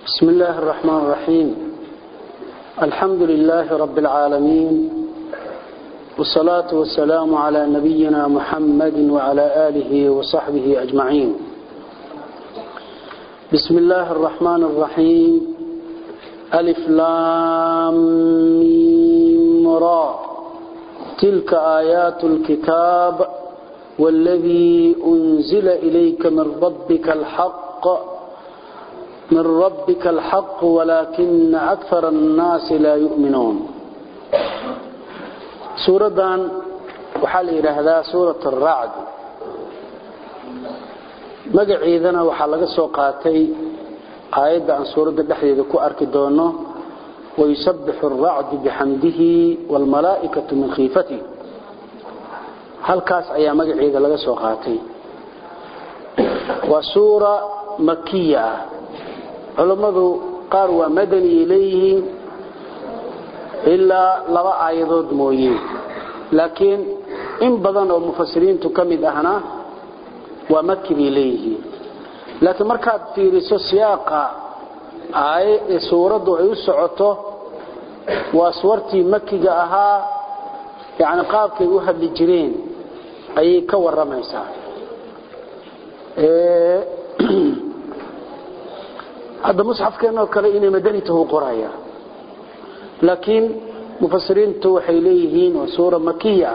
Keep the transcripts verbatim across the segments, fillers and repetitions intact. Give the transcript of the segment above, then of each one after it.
بسم الله الرحمن الرحيم. الحمد لله رب العالمين، والصلاة والسلام على نبينا محمد وعلى آله وصحبه أجمعين. بسم الله الرحمن الرحيم. ألف لام ميم را، تلك آيات الكتاب والذي أنزل إليك من ربك الحق من ربك الحق ولكن أكثر الناس لا يؤمنون. سورة دان وحال إلى هذا سورة الرعد. مقعيدنا وحال لغا سوقاتي آيات عن سورة الدحية كو أركدونه ويسبح الرعد بحمده والملائكة من خيفته. هل كاس أيام مقعيدة لغا سوقاتي وسورة مكية. علماء قالوا مدني إليه إلا لبا آيات مويين، لكن إن بدن المفسرين تكمل أهنا ومكي إليه. لكن مركز في سياق آية سورة يسعته وأسورتي مكي جاءها يعني قابك يوهد للجرين أي كور رميسا. إيه هذا مصحف كأنه كلئين مدنيته قرايا، لكن مفسرين توحي ليهين وسورة مكية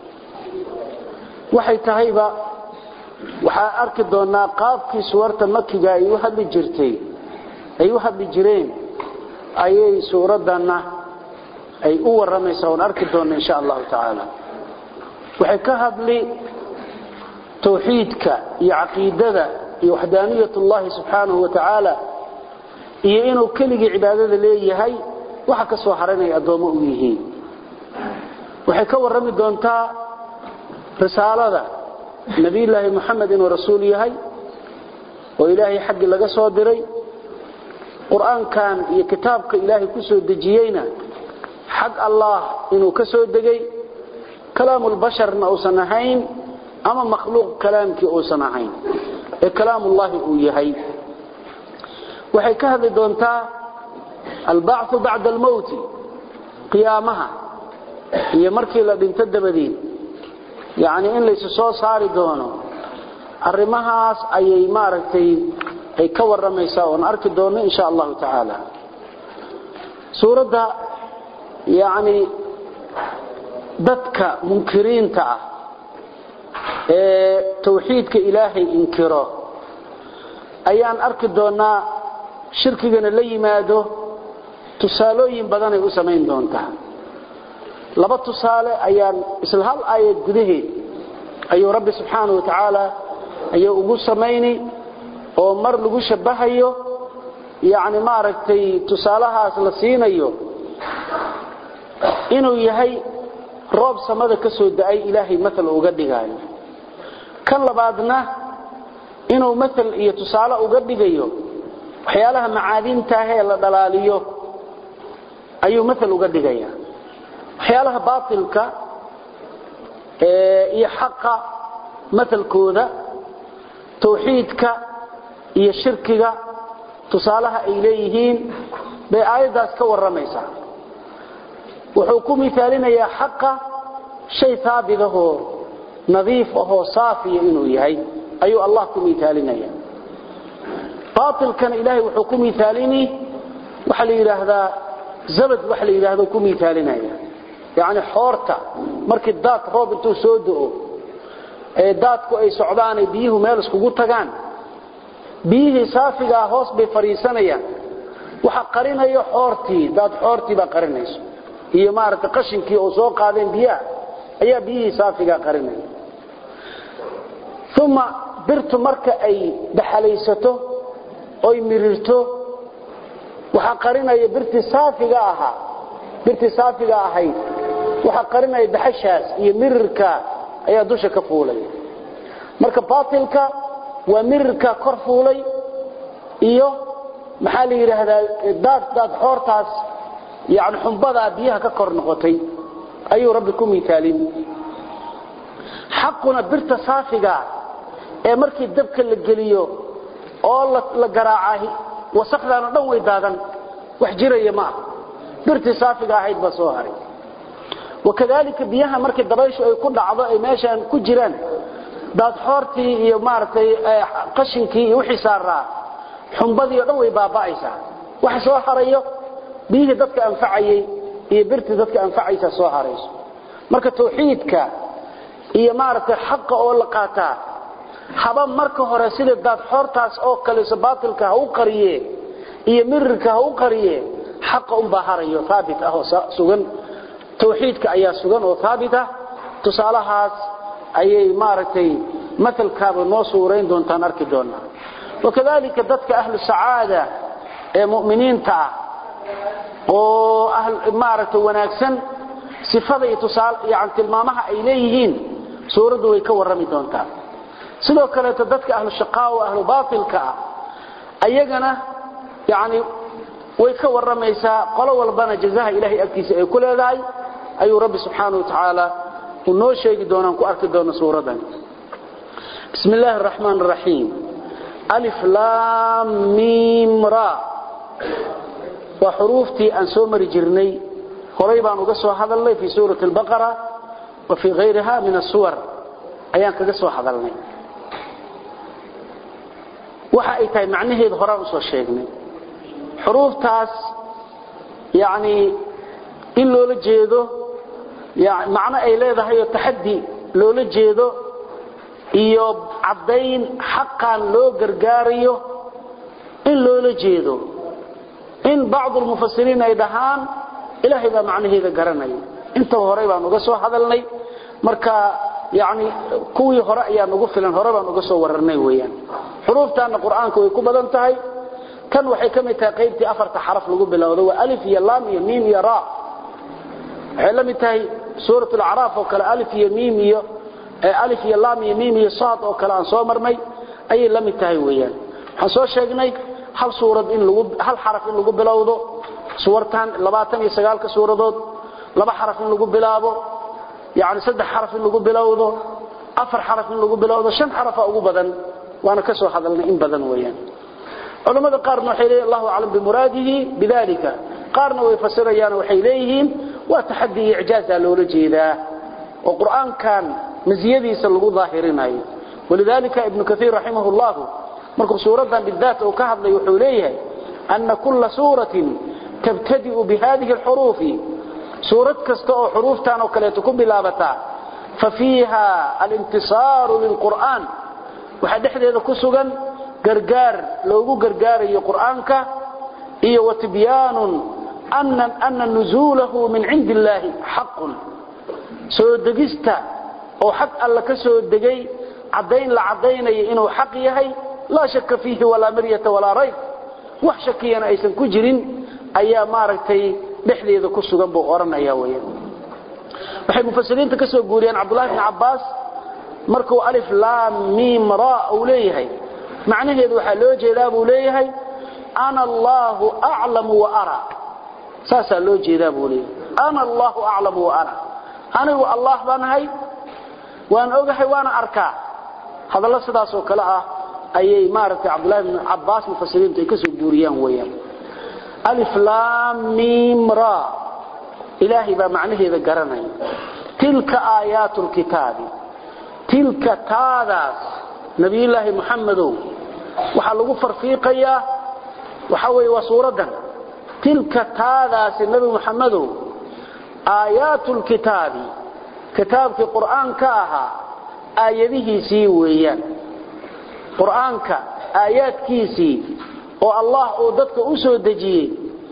وحي تهيبا وحا أركضونا قابك سورة مكية أيوها بجرتين أيوها بجرين أي سورة دانا أي أول رميسا ونأركضونا إن شاء الله تعالى. وحي كهب لي توحيدك يعقيدة يوحدانية الله سبحانه وتعالى iyo inuu kaliya cibaadada leeyahay waxa ka soo haranay adoomo u yihiin. waxay ka warrami doontaa risaalada nabi ilaahi maxamed inuu rasuul yahay oo ilaahay xaq laga soo diray, quraankan iyo kitaabka ilaahay ku soo dejiyayna xaq allah inuu ka soo degay, kalaamul basharna oo sanahayn ama makhluuq kalaamkii oo sanahayn ee kalaamullah uu yahay. waxay ka hadli doontaa alba'th ba'da al-maut, qiyaamaha iyo markii la dhinto dabadii, yaani in la soo saari doono arimahaas ayay maaragtay ay ka waramaysaa oo arki doono insha Allah ta'ala. suurada yaani dadka munkiriinta ah ee tawxiidka ilaahay inkiro ayaan arki doonaa shirkigana la yimaado tusaalooyin badan ay u sameyn doontaa. laba tusaale ayaan isla hal aayad gudaheed ayuu Rabbi subhanahu wa ta'ala ayuu ugu sameeyay oo mar lagu shabahayo, yaani ma aragtay tusaalahaas la siinayo inuu yahay roob samada ka soo da'ay ilaahay mathal uga dhigayo. kan labaadna inuu mathal iyo tusaale uga dhigayo waxyaalaha macaadinta ah la dhalaaliyo ayuu mathal uga dhigaya. waxyaalaha baatilka ee iyo xaqa mathalkooda, tawxiidka iyo shirkiga tusaalaha ay leeyihiin bay aayadaas ka waramaysaa. wuxuu ku mithaalinayaa xaqa shay thaabit ah oo nadiif ah oo saafi inuu yahay ayuu Allah ku mithaalinayaa. باطل كان إلهي وحكم مثاليني وحل يراهدا زبد وحل يراهدا كم مثالنا يعني حورتا مركي دات روب انتو سودو داتكو اي سعوداني بيه ميلسكو قطغان بيه صافقا هوس بفريسانيا وحقرين اي حورتي دات حورتي با قرينيس هي مارت قشنكي او سو قادين بيها ايا بيه صافقا قرينيس ثم برتو مركا اي دحليستو oy mirirto waxa qarinaya birti saafiga aha birti saafiga ahayd waxa qarinaya dhaxashaas iyo mirirka ayaa dusha ka fuulay. marka baatilka waa mirirka kor fuulay iyo maxaa la yiraahdaa daad daad hortaas yaani xumbada biyaha ka kor noqotay ayuu Rabbi ku mithaalin. xaquna birta saafiga ee markii dabka la geliyo oo la garaacay wasaqdaana dhan way daadan wax jiraya ma birti saafiga ahayd ba soo haray wakadalika biyaha markii dabayshu ay ku dhacdo ay meeshan ku jiraan daad xoortii iyo maartay qashinkii iyo wixii saaraa xumbadii dhan way baaba'aysaa wax soo harayo biyaha dadka anfacayay iyo birti dadka anfacaysa soo harayso marka tawxiidka iyo maartay xaq oo la qaataa haba marka hore sida dad xoortaas oo kale sabaatilka u qariye iyo mirka u qariye xaq um baharayo thaabit ah oo sugan tawxiidka ayaa sugan oo thaabit ah tusaalahaas ayay maartay مثلكaba noo suureyn doontaan arki doonaa wakadalika dadka ahlu saada ee muuminiinta oo ahl maartay wanaagsan sifada iyo tusaal yaani tilmaamaha ay leeyihiin suuradu way ka warami doontaa sidoo kale dadka ahlu shaqaa oo ahlu baatilka ayagana yaani way ka waramaysaa qolo walbana jazaaha ilaahay agtiisa ay ku leedahay ayuu rabbi subhanahu wa ta'ala u noo sheegi doonaan ku arki doona suuradan bismillaahir rahmaanir rahiim alif lam mim ra wa hurufti an soo mari jirnay horay baan uga soo hadalnay fi suurati al-baqara wa fi ghayriha min as-suwar ayaan kaga soo hadalnay waxa ay tahay macnaheedu horaan soo sheegnay xuruftaas yaani in loola jeedo yaani macna ay leedahay taxaddi loola jeedo iyo cadayn xaqan loo gargaariyo in loola jeedo in baad al-mufassirin ay dhahaan ilaahay baa macnaheeda garanay inta horay baan uga soo hadalnay marka yaani kuwii hore ayaa ugu filan hore baan uga soo wararnay weeyaan xuruftaana quraanka way ku badan tahay kan waxay kamid tahay qaybtii afarta xaraf lagu bilowdo waa alif iyo lam iyo mim iyo ra waxay la mid tahay suuratu al-a'raf oo kala alif iyo mim iyo alif iyo lam iyo mim iyo saad oo kala aan soo marnay ay la mid tahay weeyaan waxaan soo sheegnay hal suurad in lagu hal xaraf in lagu bilowdo suurtan labaatan iyo sagaal ka suuradood laba xaraf in lagu bilaabo yaani saddex xaraf in lagu bilowdo afar xaraf in lagu bilowdo shan xaraf ugu badan waana ka soo hadalnay in badan weeyaan culimada qaarna waxay leeyihiin Allahu a'lam bi muraadihi bidalika qaarna way fasirayaan waxay leeyihiin waa taxaddi i'jaaza loola jeedaa oo quraankan maziyadiisa lagu daahirinayo walidalika ibn kathir rahimahullah markuu suuradan bidaat oo ka hadlay wuxuu leeyahay anna kull suuratin tabtadi'u bi hadhihi al-huruf suurad kasta oo xuruftan oo kale ku bilaabata fa fiiha al-intisar lil-qur'an waxa dhexdeeda ku sugan gargaar loogu gargaarayo quraanka iyo watibyaanun anna anna nuzulahu min 'indillahi haqqun soo degista oo xaq alla ka soo degay cadayn la cadaynayo inuu xaq yahay la shakka fihi wala miryata wala rayb wax shakiyana aysan ku jirin ayaa maaragtay dhexdeeda ku sugan buu oranaya weeyaan waxay mufassiriinta ka soo guuriyeen Abdullah ibn Abbas markuu alif lam mim ra uu leeyahay macnaheedu waxa loo jeedaa buu leeyahay ana Allahu a'lamu wa ara saasa loo jeedaa buu leeyahay ana Allahu a'lamu wa ara anigu Allah banahay waan ogahay waana arkaa hadalla sidaas oo kala ah ayay maartay Abdullah ibn Abbas mufassiriinta ka soo guuriyaan weeyaan alif lam mim ra ilahi ba macnaheeda garanay tilka ayatul kitabi tilka taadas nabi ilaahi muhammadow waxa lagu farfiiqaya waxa way waa suuradan tilka taadas nabi muhammadow ayatul kitabi kitaabki quraanka aha aayadihiisi weeyaan quraanka aayadkiisi oo Allah oo dadka u soo dajiyay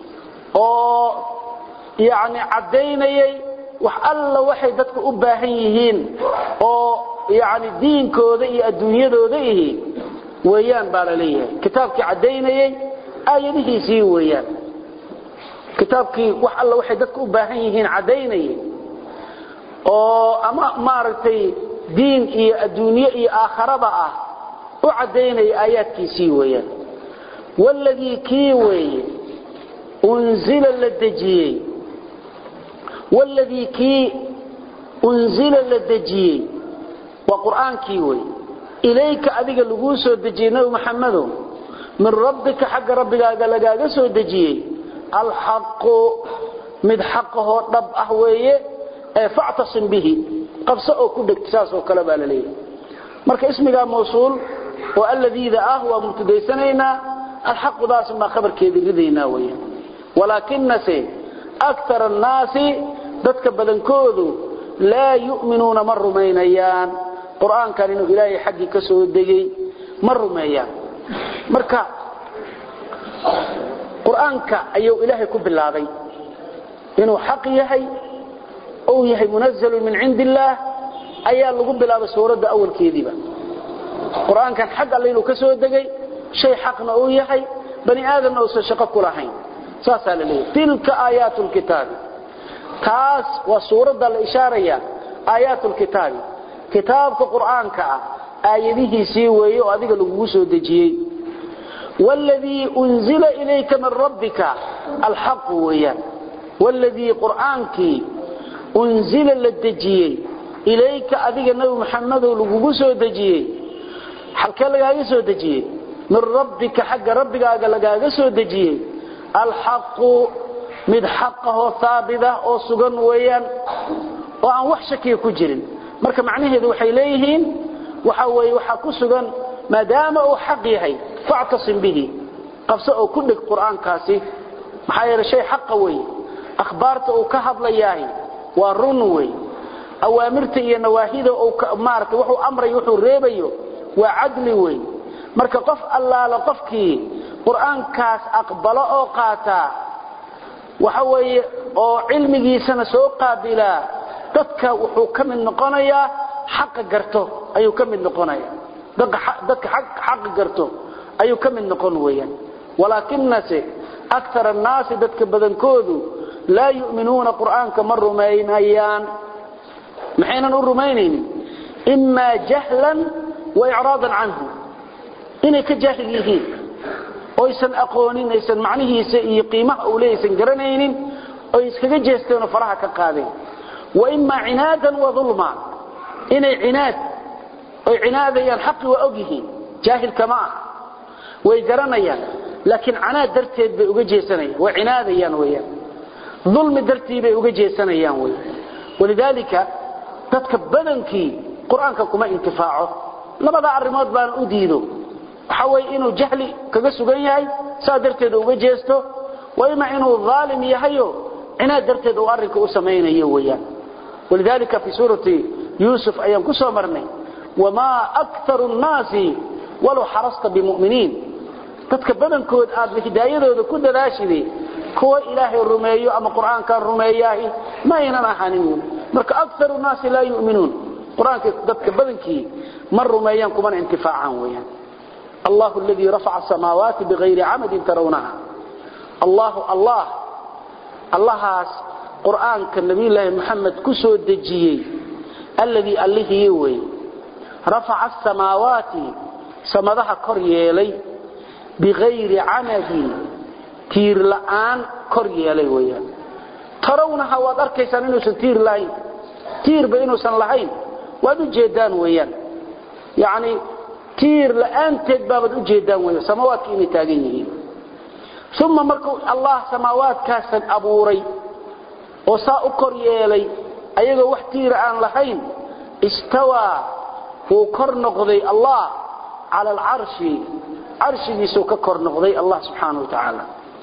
oo yaani cadeynayay wax alla waxay dadku u baahan yihiin oo yaani diinkooda iyo adduunyadooda ihi weeyaan baa la leeyahay kitaabkii cadeynayay aayadihiisi weeyaan kitaabkii wax alla waxay dadku u baahan yihiin cadeynayay oo ama maartay diin iyo adduunyo iyo aakhiraba ah u cadeynay aayadkiisi weeyaan والذي كيوي أنزل للدجي والذي كي أنزل للدجي وقرآن كيوي إليك أذيك اللقوس والدجينا محمد من ربك حق ربك لغا سو دجيي الحق مد حقه رب احويه فاعتصم به قبسه او كدغتساس او كلا بالله marka ismiga mawsuul oo alladii ah wa mubtadaysanayna الحق daas ma khabarkeedii ridayna weeye walakinase akthar an-nas dadka badankoodu la yu'minuna marrumaynayaan quraanka inuu ilaahay xaqi ka soo degay marrumayaan marka quraanka ayuu ilaahay ku bilaabay inuu xaq yahay oo yahay munazzal min indillah ayaa lagu bilaabay suurada awalkeediba quraanka xaq alle inuu ka soo degay shay xaqna oo yahay bani aadam oo shaqo ku lahayn saasa leeyahay tilka aayatul kitab taas wa suurada la ishaaraya aayatul kitab kitaabka quraanka aayadihiisi weeyo adiga lagu soo dejiyay والذي انزل اليك من ربك الحق ويا والذي قرانك انزل للدجيه اليك اديق نبي محمد لوغو سو دجيه حلك لغا سو دجيه من ربك حق ربك لغا سو دجيه الحق مد حقه ثابته او سغن ويان oo aan wax shaki ku jirin marka macnaheedu waxay leeyihiin waxa way waxa ku sugan maadaama uu xaq yahay fa'tasim bihi qabso oo ku dhig quraankaasi maxaa yeelay shay xaq way akhbaarta uu ka hadlayahay waa run way awaamirta iyo nawaahida oo maarta wuxuu amray wuxuu reebayo waa adli way marka qof allaala qofkii quraankaas aqbalo oo qaata waxa way oo cilmigiisana soo qaabila dadka wuxuu ka mid noqonayaa xaq garto ayuu ka mid noqonayaa dadka xaq xaq garto ayuu ka mid noqon weeyaan walakinnase akthar an-nas dadka badankoodu la yu'minuna quraanka marrumaynayaan maxayna rumayneen imma jahlan wa i'radan anhu inay ka jaahil yihiin oo isan aqoonin aysan macnihiisa iyo qiimaha uu leeysan garanaynin oo iskaga jeesteen faraha ka qaadeen wa imma inadan wa dhulma inay inaad oo inaadayaan xaq wa ogyihiin jaahil kama way garanayaan laakiin anaad darteed bay uga jeesanayaan wa inaadayaan weeyaan dhulmi dartii bay uga jeesanayaan weey walidalika dadka badankii quraanka kuma intifaaco labada arimood baan u diido waxa way inuu jahli kaga sugan yahay saadarteed uga jeesto way ma inuu zaalim yahayo inaad darteed uu arrinka u sameeynayo weeyaan walidalika fi surati yusuf ayaan ku soo marnay wama aktharu an-nasi walau harasta bimu'minin dadka badankood aad hidaayadooda ku dadaashidii kuwa ilaahay rumeeyo ama quraanka rumeeyahay ma aynan ahanin marka aktharu an-nasi la yu'minun quraanka dadka badankii mar rumeeyaan kuma intifaacan weeyaan الله الذي رفع السماوات بغير عمد ترونها الله الله الله قرآن كالنبي الله محمد كسو الدجيي الذي أله يوي رفع السماوات سمدها كريالي بغير عمد تير لآن كريالي ويا ترونها وذركيسان إنو ستير لين تير بإنو سن لحين وادو جيدان ويا يعني تير لأنتد بابد أجيدان ويا سماوات كيني تاقينيين ثم مركو الله سماوات كاسن أبوري وصاء كريالي أيضا وحتير عن لحين استوى وكرنقضي الله على العرش عرش يسوك كرنقضي الله سبحانه وتعالى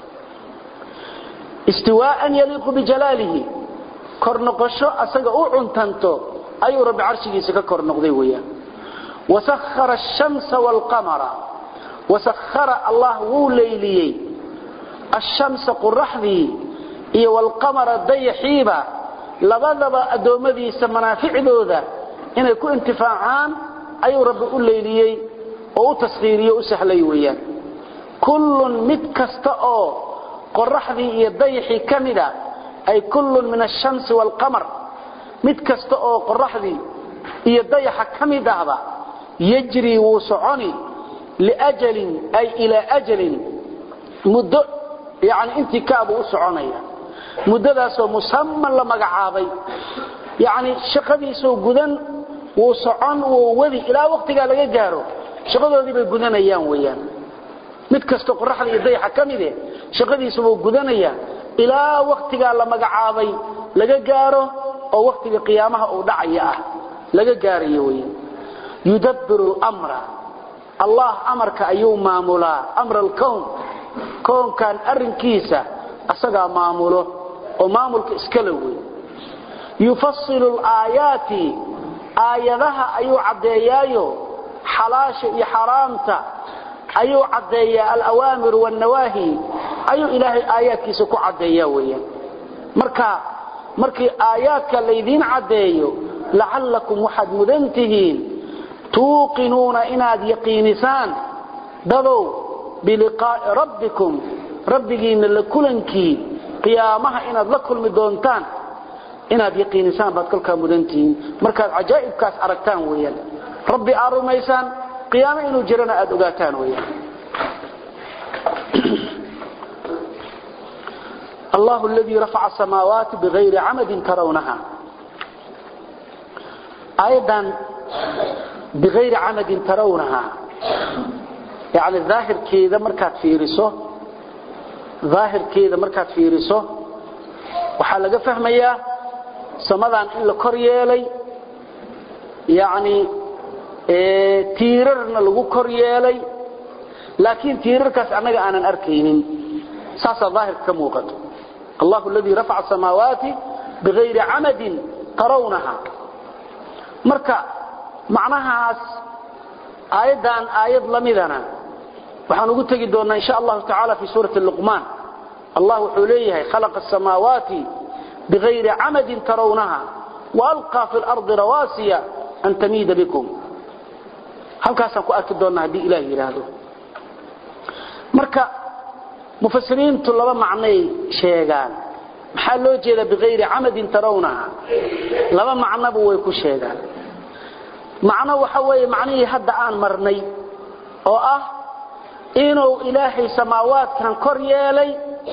استواء يليق بجلاله كرنقشو أساق أعنتنتو أي رب عرش يسوك كرنقضي ويا وسخر الشمس والقمر وسخر الله وليلي الشمس قرحذي إيه والقمر الضيحيبة لبضب أدومدي سمنافع ذوذا إن يكون انتفاعان أي رب وليلي أو تصغيري أسحلي ويا كل متكستأو قرحذي إيه الضيحي كمدا أي كل من الشمس والقمر متكستأو قرحذي إيه الضيح كمدا هذا يجري وسعني لأجل أي إلى أجل مدة يعني انتكاب وسعنية مدة سو مسمى لما قعابي يعني شقدي سو قدن وسعن ووذي إلى وقت قال يجاره شقدي دي بالقدن أيام ويان mid kasto qoraxda iyo dayaxa kamide shaqadiisu uu gudanaya ilaa waqtiga la magacaabay laga gaaro oo waqtiga qiyaamaha uu dhacaya ah laga gaarayo weeyaan yudabbiru al-amra Allah amarka ayuu maamulaa amra al-kawn koonkan arrinkiisa asaga maamulo oo maamulka iska leeyahay yufassilu al-ayati ayadaha ayuu cadeeyayo xalaasha iyo xaraamta ayuu cadeeyaa al-awaamir wan-nawahi ayuu ilaahay aayadkiisa ku cadeeyaa weeyaan marka markii aayadka leedin cadeeyo la'allakum wahad mudantihin tuqinuna inaad yaqiinisan dado biliqaa'i rabbikum rabbigiina la kulanki qiyaamaha inaad la kulmi doontaan inaad yaqiinisan baad kalka mudantihin marka ajaa'ibkaas aragtaan weeyaan rabbi arumaysan qiyaama inuu jirana aad ogaataan weeyaan الله الذي رفع السماوات بغير عمد ترونها أيضا بغير عمد ترونها يعني الظاهر كذا مركات في رسو ظاهر كذا مركات في رسو وحلقة فهمية سمدان إلا كوريالي يعني ايه تيررنا لغو كوريالي لكن تيرر كاس أنك أنا أركينين ساسا ظاهر كموقت الله الذي رفع السماوات بغير عمد ترونها مركا معناها آيدان آيد لمدنا وحنقول تجدون إن شاء الله تعالى في سورة اللقمان الله حليه خلق السماوات بغير عمد ترونها وألقى في الأرض رواسي أن تميد بكم هل كاسا كأكدونها دي إلهي لهذا مركا مفسرين طلبة معني شيئان محلو جيدا بغير عمد ترونها لما معنى بويكو شيئان معنى وحوي معني هدى آن مرني او اه انو الهي سماوات كان كوريالي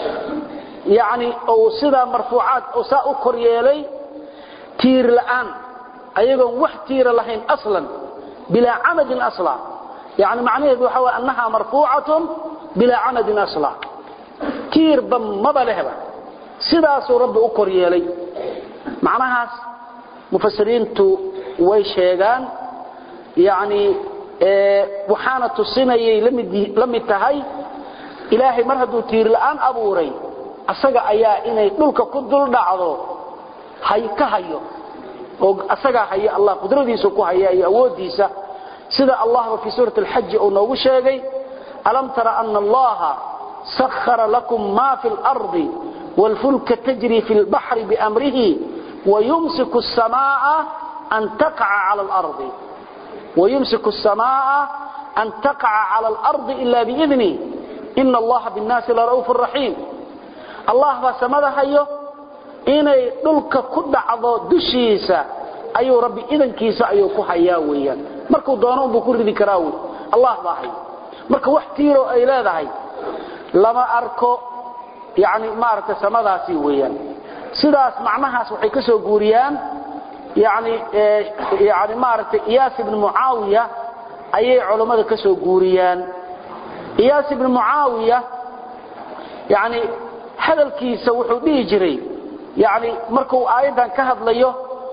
يعني او صدا مرفوعات او ساء كوريالي تير الآن ايضا وح تير لهين اصلا بلا عمد اصلا يعني معنى وحوي انها مرفوعة بلا عمد اصلا تير بم مبلهبا سداسو رب u koryeelay macnahaas mufassiriintu way sheegaan yaani ee waxaana tusinayay lamid tahay ilaahay mar haduu tiir la'aan abuuray asaga ayaa inay dhulka ku dul dhacdo hay ka hayo oo asaga haya Allah qudradiisa ku haya iyo awoodiisa sida Allah fi suurat al-hajj oo noogu sheegay alam tara anna allaha سخر لكم ما في الأرض والفلك تجري في البحر بأمره ويمسك السماء أن تقع على الأرض ويمسك السماء أن تقع على الأرض إلا بإذنه إن الله بالناس لرؤوف رحيم الله بسمده أيه إنه دلك كد عضو دشيسة أيه ربي إذن كيسا أيه كحياويا مركو دانون بكل ذكراوي الله ضاحي مركو واحتيرو أيلا ذاهي لما أركو يعني مارك سمداسي ويان سداس معناها waxay ka soo guuriyaan يعني يعني مارك إياس بن معاوية ayay culimada ka soo guuriyaan إياس بن معاوية يعني hadalkiisa wuxuu dhigi jiray يعني markuu aayadan ka hadlayo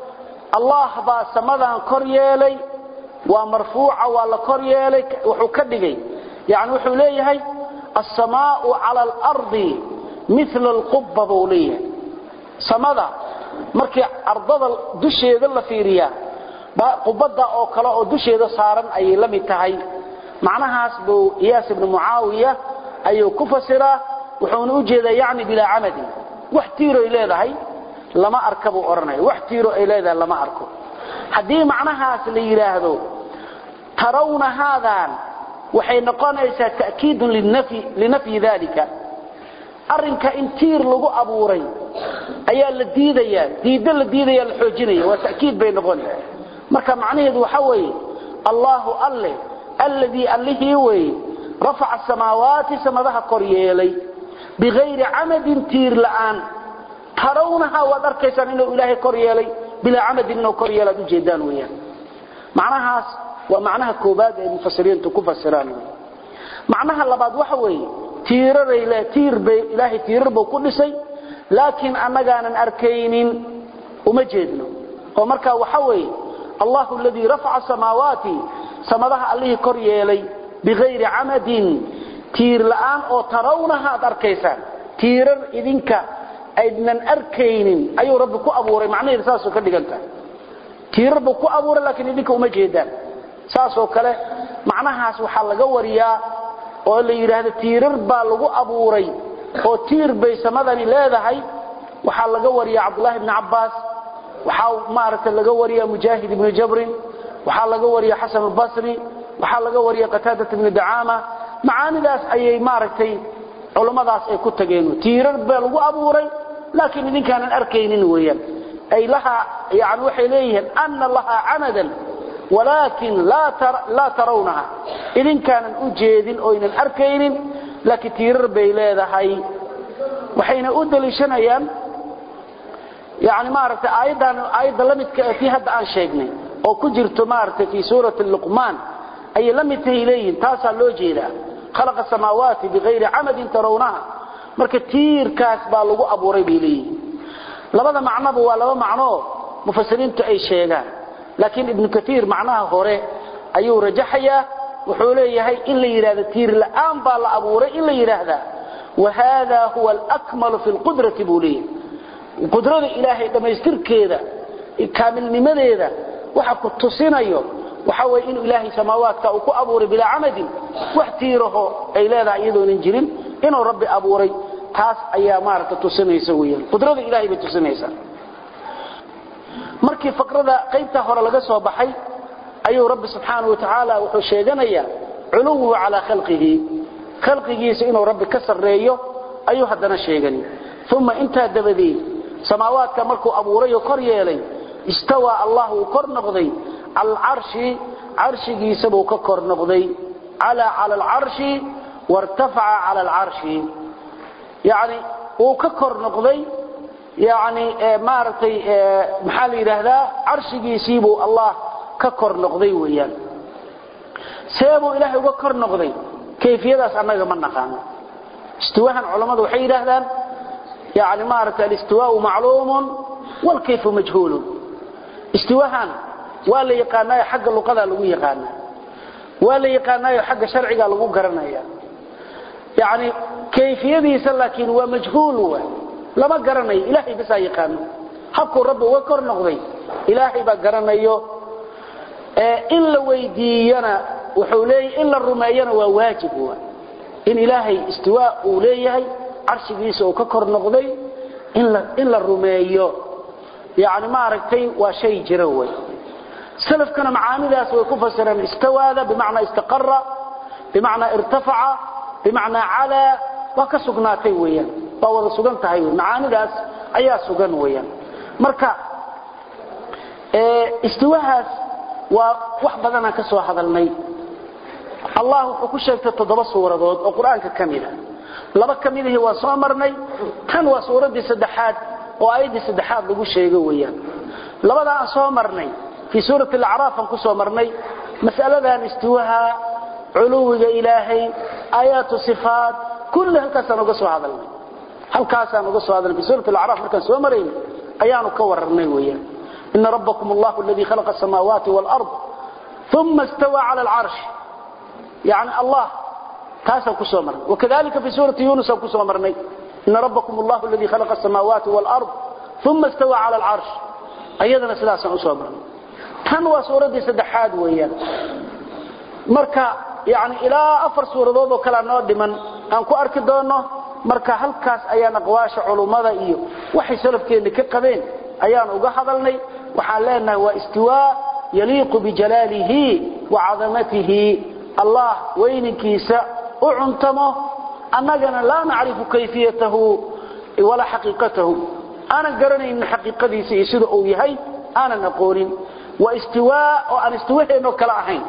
Allah ba samadan kor yeelay waa marfuuca waa la kor yeelay wuxuu ka dhigay يعني wuxuu leeyahay السماء على الأرض مثل القبة بولية سمدا مركي أرض دشيد الله فيريا قبضة أو كلا أو دشيد صارن أي لم يتهي معناها اسمه إياس بن معاوية أي كفسرة وحون وجد يعني بلا عمد واحتيروا إلى ذهي لما أركبوا أرني واحتيروا إلى ذا لما أركب حدي معناها سليلا هذو ترون هذا waxay noqonaysaa ta'kiid linafi linafi dalika arinka intiir lagu abuuray ayaa la diidaya diida la diidaya la xoojinaya waa ta'kiid bay noqonaysaa marka macnaheedu waxa weeye Allahu alle alladhi alladhi way rafa'a as-samawati samadaha koryeelay bighayri amadin tiir la'aan tarawnaha wa darkaysan inuu ilaahay koryeelay bila amadin inuu koryeelay u jeedaan weeyaan macnahaas ومعناها كوباد المفسرين تكفسران macnaha labaad waxa weeye tiiraray la tiir bay ilaahi tiirar buu ku dhisay laakiin annagaanan arkaynin uma jeedno oo marka waxa weeye Allahu alladhi rafa'a samawati samadaha allihi kor yeelay bigayri amadin tiir la'aan oo tarawnaha ad arkaysaan tiirar idinka aydnan arkaynin ayuu rabbi ku abuuray macnaheedu saas oo ka dhiganta tiirar buu ku abuuray laakiin idinka uma jeedaan saas oo kale macnahaas waxa laga wariyaa oo la yiraahdo tiirar baa lagu abuuray oo tiir bay samadani leedahay waxa laga wariyaa Abdullah ibn Abbas waxa maarta laga wariyaa Mujahid ibn Jabr waxa laga wariyaa Hasan al-Basri waxa laga wariyaa Qatada ibn Da'ama macaanidaas ayay maartay culimadaas ay ku tageen tiirar baa lagu abuuray laakiin idinkaanan arkaynin weeyaan ay laha yaani waxay leeyihiin anna laha amadan ولكن لا تر لا ترونها إذن كان أجيد أو إن الأركين لكتير بيلاذهاي وحين أدل شنيا يعني ما عرفت أيضا أيضا لم في هذا عن شيء أو كجرت ما عرفت في سورة اللقمان أي لم تهيلين تاسع لوجيدا خلق السماوات بغير عمد ترونها مركتير كاسبا لغو أبو ربيلي لبدا معناه ولا معناه مفسرين تأي شيئا لكن ابن كثير معناها هوري أيو رجحيا وحوليه إلا يراد تير الآن بالا أبوري إلا يراد وهذا هو الأكمل في القدرة بوليه القدرة الإلهي لما يستر كذا كامل لماذا وحكو التصينيو وحاول إنه إلهي سماوات كأوكو أبوري بلا عمد واحتيره أي لا دعيدو ننجرين إنه ربي أبوري تاس أيامارك التصيني سويا القدرة الإلهي بالتصيني سويا markii faqrada qaybta hore laga soo baxay ayuu rabbi subhanahu wa ta'ala wuxuu sheeganayaa culuwu ala khalqihi khalqigiisa inuu rabbi ka sareeyo ayuu hadana sheegani thumma inta dabadi samaawaadka markuu abuuray oo kor yeelay istawa Allahu kor noqday al arshi arshigiisa buu ka kor noqday ala ala al arshi wartafa'a ala al arshi yaani uu ka kor noqday يعني مارتي محل هذا عرشي يسيبوا الله ككر نقضي ويان سيبوا إلهي وكر نقضي كيف يدس أنك من نقام استواء علماء وحيد هذا يعني مارت الاستواء معلوم والكيف مجهول استواء ولا يقانا حق اللقاء لو يقانا ولا يقانا حق شرعي لو قرنا يعني كيف يدس لكن هو مجهول هو لما قرني إلهي بس يقانو حقه رب وكر نقضي إلهي بقرنيه إلا ويدينا وحولي إلا الرميان وواجب هو إن إلهي استواء أوليه عرش بيسه وككر نقضي إلا, إلا الرميان يعني ما ركتي وشيء جروي سلف كان معاني ذات وكفسر استوى هذا بمعنى استقر بمعنى ارتفع بمعنى على وكسقناتي ويان باوada sugan tahay macaanidaas ayaa sugan weeyaan marka ee istiwahaas waa wax badan aan ka soo hadalnay Allah wuxuu ku sheegtay toddoba suuradood oo Quraanka kamida laba kamidii waa soo marnay tan waa suuradii saddexaad oo aayadii saddexaad lagu sheegay weeyaan labada aan soo marnay fi suurati al-a'raf aan ku soo marnay mas'aladan istiwaha culuwiga ilaahay ayatu sifaat kullu halkaas aan uga soo hadalnay halkaasaan uga soo hadalnay suurta al-a'raf markaan soo mareeyay ayaanu ka wararnay weeyaan inna rabbakum allahu alladhi khalaqa as-samawati wal-ard thumma istawa 'ala al-'arsh yani allah taasaan ku soo marnay wakadalika fi suurati yunus aan ku soo marnay inna rabbakum allahu alladhi khalaqa as-samawati wal-ard thumma istawa 'ala al-'arsh ayadana sidaasaan u soo marnay tan waa suuradii saddexaad weeyaan marka yani ilaa afar suuradood oo kala noo dhiman aan ku arki doono marka halkaas ayaan aqwaasha culimada iyo waxay salafkeena ka qabeen ayaan uga hadalnay waxaan leenahay waa istiwaa yaliiqu bi jalalihi wa 'azamatihi Allah weyninkiisa u cuntamo annagana la naarifu kayfiyatahu wala haqiqatahu ana garanayna haqiqadiisa iyo sida uu yahay ana aqoonin wa istiwaa oo aan istiwaheeno kala ahayn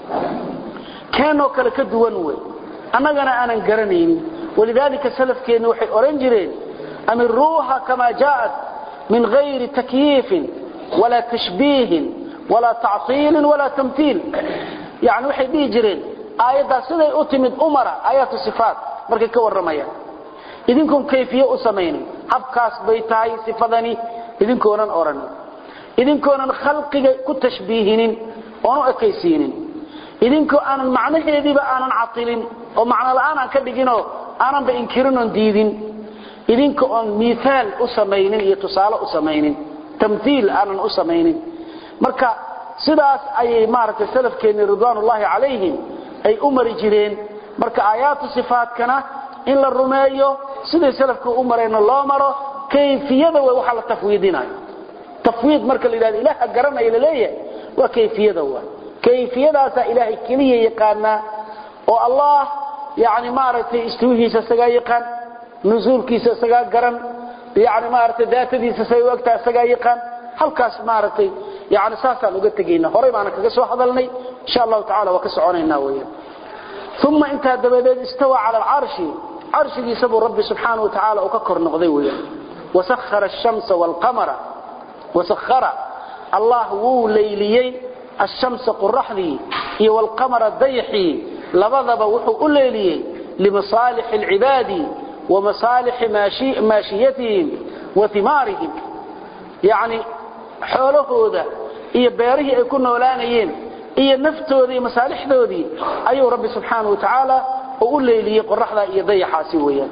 كانوا كلا كدوان وي أننا أنا قرنين ولذلك سلف كانوا وحي أورنجرين أمروها كما جاءت من غير تكييف ولا تشبيه ولا تعطيل ولا تمثيل يعني وحي بيجرين aayada siday u timid umara aayatu sifaat markay ka waramayaan idinkum kayfiyo u sameeyeen habkaas bay tahay sifadani idinkoonan oran idinkoonan khalqiga ku tashbiihinin oo u ekaysiinin idinko aan macnaheediba aanan atilin oo macna la'aan aan ka dhigino aanan ba inkirin oo diidin idinko on miithal u sameeynin iyo tusaale u sameeynin tamthiil aanan u sameeynin marka sidaas ay maartay salafkeena ridwaanullaahi calayhim ay umari jireen marka aayatu sifaatkana in la rumeeyo sida salafku umareen loo maro kayfiyada waxa la tafwiidinayo tafwiid marka la yiraahdo ilaaha garanay leeyahay waa kayfiyada waa kayfiyadaas ilaahay kaliya yaqaana oo allah yaani maartay istuuhiisa saga yaqaan nuzuulkiisa saga garan yaani maartay daatadiisa say waqta saga yaqaan halkaas maartay yaani saasaan uga tagayna horay baan kaga soo hadalnay insha Allah ta'ala waa ka soconaynaa weeyaan thumma inta dabadeed istawa ala al-arshi arshigi sabu rabbi subhanahu wa ta'ala oo ka kor noqday weeyaan wasakhara ash-shamsa wal-qamara wasakhara Allah wuu leyliyay ash-shamsa qurraxdi iyo wal-qamara dayhi labadaba wuxuu u leeliyay limasalih al-ibadi wa masalih mashi mashiyatihim wa thimarihim yaani xoolahooda iyo beerihii ay ku noolaanayeen iyo naftooda iyo masaalixdoodii ayuu rabbi subhanahu wa ta'ala u leeliyay qurraxda iyo dayaxaasi weeyaan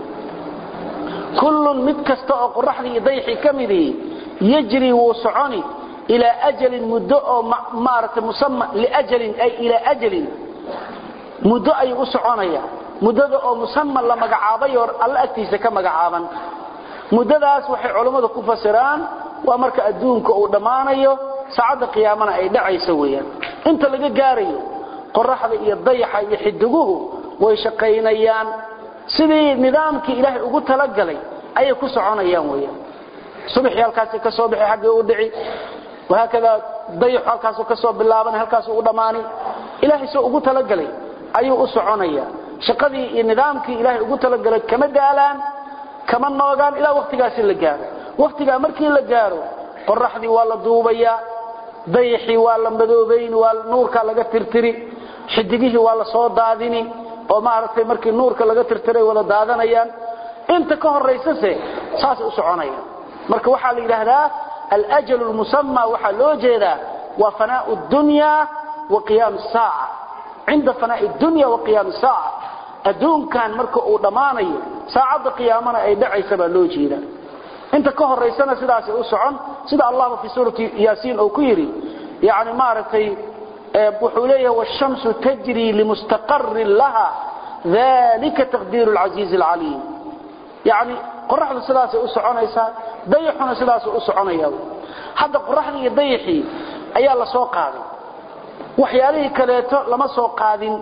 kullun mid kasta oo qurraxda iyo dayaxi kamidi yajri wa su'ani ila ajalin muddo oo maarata musamma li ajalin ay ila ajalin muddo ay u soconaya muddada oo musamma la magacaabay oo Allah agtiisa ka magacaaban muddadaas waxay culimadu ku fasiraan waa marka adduunka uu dhamaanayo saacada qiyaamana ay dhacayso weeyaan inta laga gaarayo qorraxda iyo dayaxa iyo xidiguhu way shaqeynayaan sidii nidaamkii Ilaahay ugu tala galay ay ku soconayaan weeyaan subax halkaas ka soo bixi xagga u dhici وهكذا ضيح halkaas ka soo bilaaban halkaas uu dhamaani Ilaahay soo ugu tala galay ayuu u soconaya shaqadii iyo nidaamkii Ilaahay ugu tala galay kama daalaan kama noogaan ilaa waqtigaas la gaaro waqtiga markii la gaaro qorraxdii waa la duubaya dayxi waa la madoobayn waa nuurka laga tirtiri xidigihii waa la soo daadini oo maartay markii nuurka laga tirtiray wada daadanayaan inta ka horeysay saas u soconaya marka waxa la yiraahdaa al-ajal al-musamma waxa loo jeedaa wa fanaa'u ad-dunya wa qiyam as-sa'a inda fanaa'i ad-dunya wa qiyam as-sa'a adduunkan marka uu dhamaanayo saacada qiyaamana ay dhacaysa baa loo jeedaa inta ka horeysana sidaas u socon sida Allah fi suurati yaasiin oo ku yiri yaani maartay wuxuu leeyahay wash-shamsu tajri limustaqarrin laha dhalika taqdiru al-aziz al-alim yaani qorraxdu sidaas u soconaysa dayxuna sidaas u soconaya hadda qorraxda iyo dayxi ayaa la soo qaaday waxyaalihii kaleeto lama soo qaadin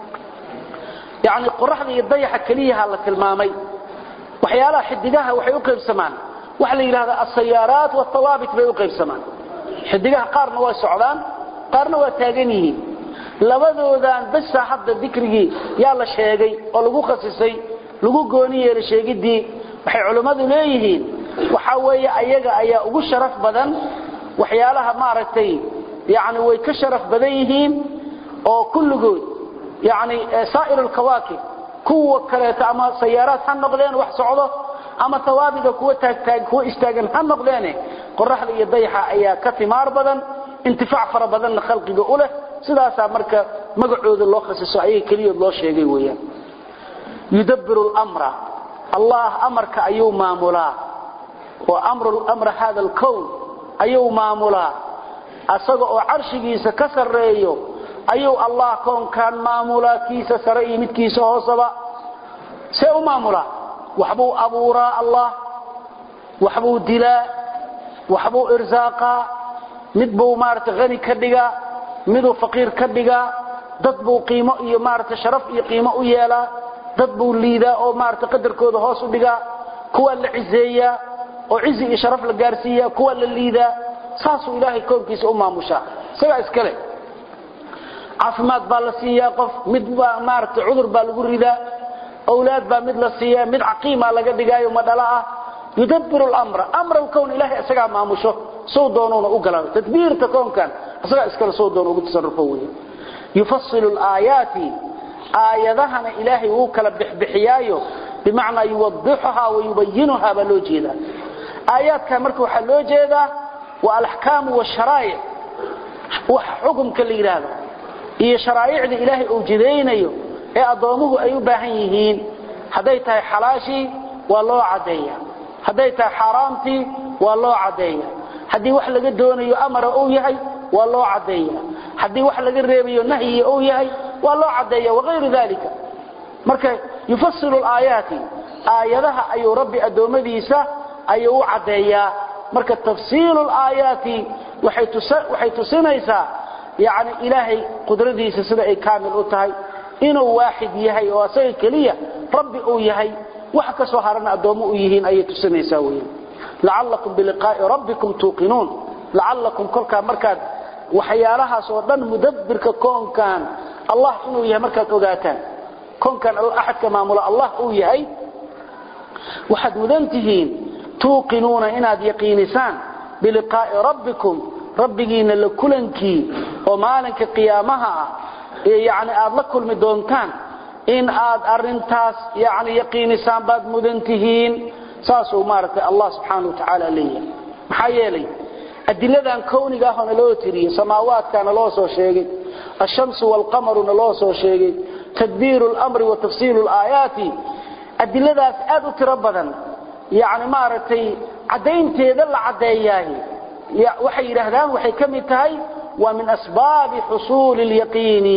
yaani qorraxda iyo dayxa kaliya la tilmaamay waxyaalaha xidigaha waxay u qaybsamaan waxa la yiraahdaa as-sayaaraat wa thawabit bay u qaybsamaan xidigaha qaarna way socdaan qaarna waa taagan yihiin labadoodan bas hadda dhikrigi yaa la sheegay oo lagu khasisay lagu gooniyay sheegidii waxay culimadu leeyihiin waxa weeye ayaga ayaa ugu sharaf badan waxyaalaha maaragtay yaani way ka sharaf badan yihiin oo kulligood yaani saa'ir al-kawaakib kuwa kale ama sayaaraad han noqdeen wax socdo ama tawaabida kuwa taag taag kuwa istaagan han noqdeen qorraxda iyo dayaxa ayaa ka timaar badan intifaac fara badan khalqiga u leh sidaas marka magacooda loo khasiso ayay kaliya loo sheegay weeyaan yudabbiru al-amra الله أمرك أيو مامولا وأمر الأمر هذا الكون أيو مامولا أصدق عرشي سكسر ريو أيو الله كون كان مامولا كيس سرعي مت كيس هوصبا سيو مامولا وحبو أبورا الله وحبو دلاء وحبو إرزاقا مدبو مارت غني كدقا مدو فقير كدقا ضدبو قيمة إيو مارت شرف إيو قيمة إيالا dad buu liida oo maarta qadarkooda hoos u dhiga kuwa la cizeeya oo cizi iyo sharaf la gaarsiiya kuwa la liida saasu ilaahay koonkiisa u maamusha saga iskale caafimaad baa la siiya qof mid baa maarta cudur baa lagu rida awlaad baa mid la siiya mid aqiima laga dhigaayo madala ah yudabbiru al-amra amra al-kawn ilaahay asaga maamusho soo doonoona u galaa tadbiirta koonkan asaga iskale soo doono ugu tasarrufo weey yufassilu al-ayati aayadahana ilaahay uu kala bixbixiyaayo bimacna yuwaddihuha wa yubayyinuha baloo jeeda aayaadka marka waxa loo jeedaa waa al-ahkaam wa sharaa'ic wax xukunka la yiraahdo iyo sharaa'icda ilaahay uu jideynayo ee adoomuhu ay u baahan yihiin haday tahay xalaashi waa loo cadeeyaa haday tahay xaraamti waa loo cadeeyaa hadii wax laga doonayo amara uu yahay waa loo cadeeyaa hadii wax laga reebayo nahyi uu yahay waa loo cadeeyaa waqeeru dalika marka yufassilu al-aayati aayadaha ayu rabbi adoomadiisa ayuu cadeeyaa marka tafsiilu al-aayati waxay waxay tusinaysaa yaani ilaahay qudradiisa sida ay kaamil u tahay inuu waahid yahay oo asaga kaliya rabbi uu yahay wax ka soo harana adoomo u yihiin ay tusinaysaa weeyaan la'allakum biliqaa'i rabbikum tuqinuun la'allakum kulka markaad waxyaalahaas oo dhan mudabbirka koonkan Allah inuu yahay markaad ogaataan koonkan ahad ka maamula Allah uu yahay waxaad mudantihiin tuqinuuna inaad yaqiinisaan biliqaa'i rabbikum rabbigiina la kulankii oo maalinka qiyaamaha يعني aad la kulmi doontaan in aad arintaas yani yaqiinisaan baad mudantihiin saasoo maartay Allah subhanahu wa ta'ala leeyahay maxaa yeelay adiladan kooniga ah oo loo tiriyo samaawaadkana loo soo sheegay ash-shamsu wal-qamaru loo soo sheegay tadbiiru al-amri wa tafsiilu al-aayati adiladaas aad u tiro badan yani maartay cadeynteeda la cadeeyay waxay yiraahdaan waxay kamid tahay ومن أسباب حصول اليقين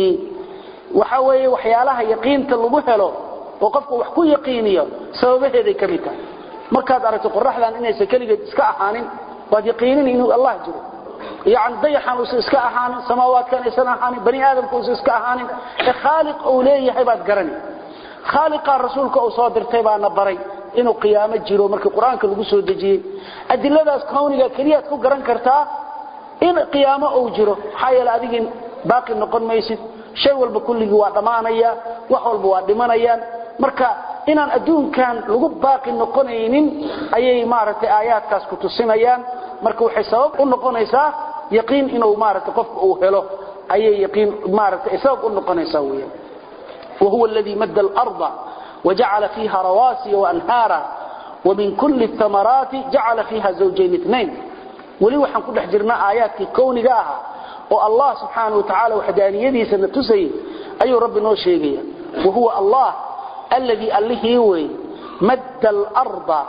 وحوي وحيالها يقين تلقو هلو وقفك وحكو يقينيا سببه ذي كميتا مركز أردت قرح لأن إنه سكالي اسكاء حانين وقد يقينين إنه الله جري يعني ضيحان اسكاء حانين سماوات كان إسانا حانين بني آدم كوس اسكاء حانين خالق أوليه حبات قرني خالق الرسول كأصادر تيبا نبري إنه قيامة جيرو مركز القرآن كالقو سودجي أدلة ذا كونية كريات كو قرن كرتا in qiyaamo uu jiro xayal adigin baaqi noqon maysid shay walba kulliga waa dhamaanaya wax walba waa dhimanayaan marka inaan adduunkan lagu baaqi noqonaynin ayay maartay aayaadkaas ku tusinayaan marka waxay sabab u noqonaysaa yaqiin inuu maartay qofku uu helo ayay yaqiin maartay sabab u noqonaysaa weeyaan وهو الذي مد الأرض وجعل فيها رواسي وأنهارا ومن كل الثمرات جعل فيها زوجين اثنين ولي waxaan ku dhex jirnaa aayaadkii kooniga ah oo Allah subhanahu wa ta'ala wahdaaniyadiisa na tusay ayuu rabbi noo sheegaya wahuwa Allah alladhi allihi way madda al-arda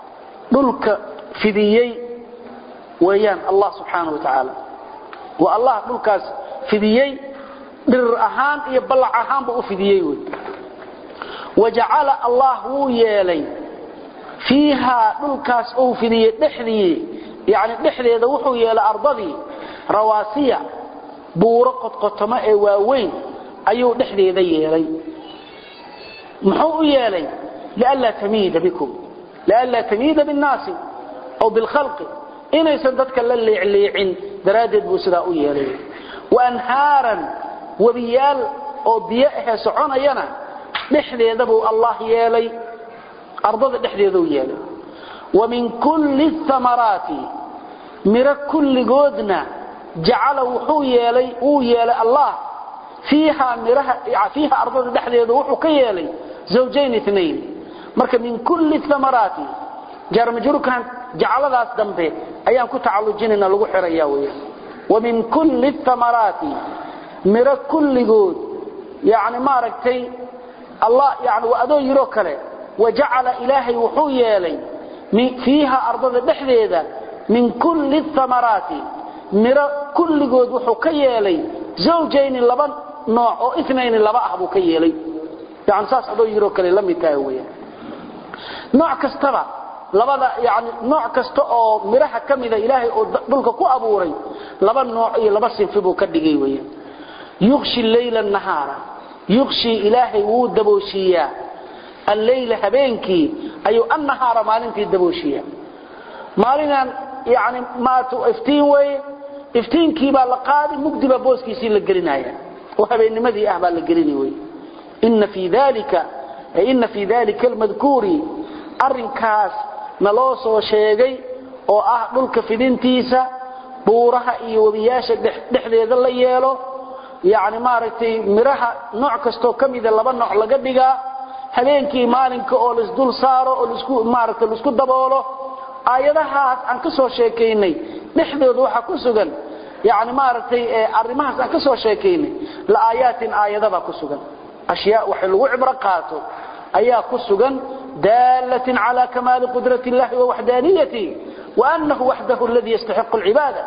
dulka fidiyay wayaan Allah subhanahu wa ta'ala wa Allah dulkaas fidiyay dhir ahaan iyo balac ahaan buu fidiyay way waja'ala Allah hu yeelay fiha dulkaas oo fidiyay dhixdii يعني dhexdeeda wuxuu yeelay ardadii rawaasiya buuro qodqotoma ee waaweyn ayuu dhexdeeda yeelay muxuu yeelay laalla tamida bikum laalla tamida bin naas aw bil khalq inaysan dadka la leecleecin daraadeed buu sidaa u yeelay wa anhaaran wabiyal oo biyaha soconayana dhexdeeda buu Allah yeelay ardada dhexdeeda uu yeelay ومن كل الثمرات مر كل جودنا جعل وحو يلي او يلي الله فيها مرها فيها ارض دحديده وحو كيلي زوجين اثنين marka min kulli thamarati jar majrukan jacaladaas dambe ayaan ku tacalujinina lagu xirayaa weeyaan wa min kulli thamarati mir kulli good yaani ma aragtay Allah yaani waado yiro kale waja'ala ilahi wuxuu yeelay فيها أرض دحديدة من كل الثمرات مر كل جود وحو كيالي زوجين لبن نوع أو اثنين لبا أحبو كيالي يعني ساس أدو يروك لي لم يتاوية نوع كستبع لبدا يعني نوع كستا أو مرها كم إذا إلهي دولك كو أبوري لبن نوع لبس ينفبو كدقي ويا يغشي الليل النهار يغشي إلهي ودبوشيا الليل هبينكي أيو النهار مالنتي الدبوشية مالنا يعني ما تفتين وي افتين كيبا لقادي مقدبا بوسكي سين لقرنايا وهبين مذي أهبا لقرني وي إن في ذلك إن في ذلك المذكور أرنكاس نلوصو شيغي oo ah dhulka fidintiisa buuraha iyo wadiyasha dhexdeeda la yeelo يعني maaragtay miraha nooc kasto kamida laba nooc laga dhiga habeenkii maalinka oo la isdul saaro oo isku maaragtay la isku daboolo aayadahaas aan ka soo sheekeynay dhexdooda waxa ku sugan يعني maaragtay arimahaas aan ka soo sheekeynay la aayatin aayadaba ku sugan ashyaa waxa lagu cibra qaato ayaa ku sugan dalatin ala kamal qudrati llahi wa wahdaniyati wa annahu wahdahu alladhi yastahiqu al-ibada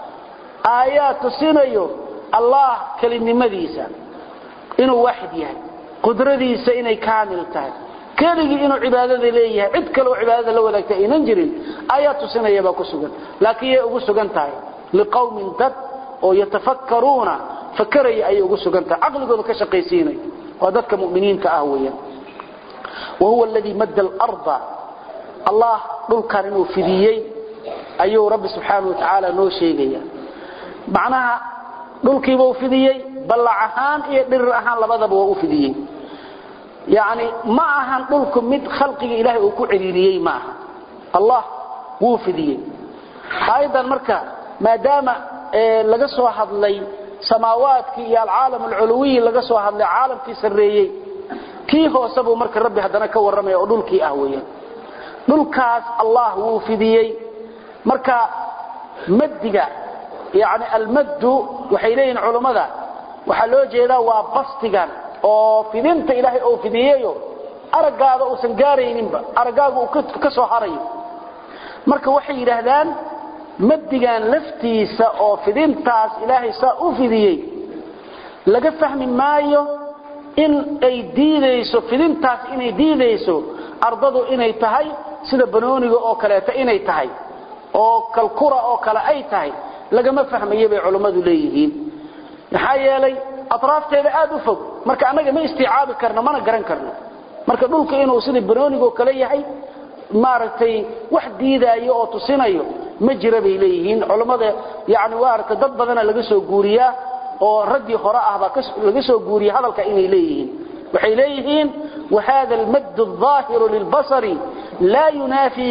ayat sinayo allah kalimadiisa inuu waahid yahay qudradiisa inay kaamil tahay keligii inuu cibaadada leeyahay cid kale oo cibaadada la wadaagta inaan jirin ayat sinayaba ku sugan laakiin ugu sugan tahay liqawmin dad oo yatafakkaruna fakaraya ay ugu sugan tahay aqligooda ka shaqaysiinay oo dadka muuminiinta ah weeyaan وهو الذي مد الأرض الله دول كانوا فديي أيو رب سبحانه وتعالى نو شيغيا معناها دول كيبو فديي بلعهان إيه درهان لبدبا وو فديي يعني ما أهان دولكم مد خلقي إلهي وكو عريريي ما الله وو فديي أيضا مركا ما دام إيه لغا سو هدلي سماواتك يا العالم العلوي لغا سو هدلي عالم في سريي kii hoosaba marka rabbi hadana ka waramay oo dhulkii ah weeyaan dhulkaas allah wuu fidiyay marka madiga yaani almad waxay leeyihiin culimada waxa loo jeedaa waa bastigan oo fidinta ilaahay oo fidiyeeyo aragaada oo san gaarayninba aragaaga uu ka soo harayo marka waxay yiraahdaan madigan laftiisa oo fidintaas ilaahay saa u fidiyay laga fahmi maayo in ay diidayso fidintaas inay diidayso ardadu inay tahay sida banooniga oo kaleeta inay tahay oo kalkura oo kale ay tahay laga ma fahmayo bay culimadu leeyihiin maxaa yeelay atraafteeda aad u fog marka anaga ma isticaabi karno mana garan karno marka dhulka inuu sida banooniga oo kale yahay maaragtay wax diidaayo oo tusinayo ma jira bay leeyihiin culimada yaani waarta dad badan laga soo guuriyaa oo radi hore ah ba laga soo guuriyo hadalka inay leeyihiin waxay leeyihiin wahada almad adh-dhahir lilbasari la yunafi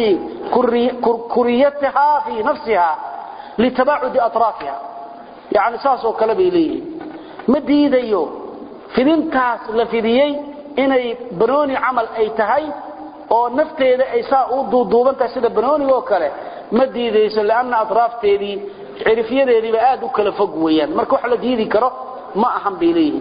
kuriyataha fi nafsiha litaba'ud atrafiha yani saaso kala bay leeyihiin madiidayo fidintaas la fidiyay inay banooni amal ay tahay oo nafteeda ay saa u duuduubanta sida banooni oo kale madiidayso laana atrafteedii عرفيdeediba aad u kala fog weeyaan marka wax la diidi karo ma ahan beeleeyeen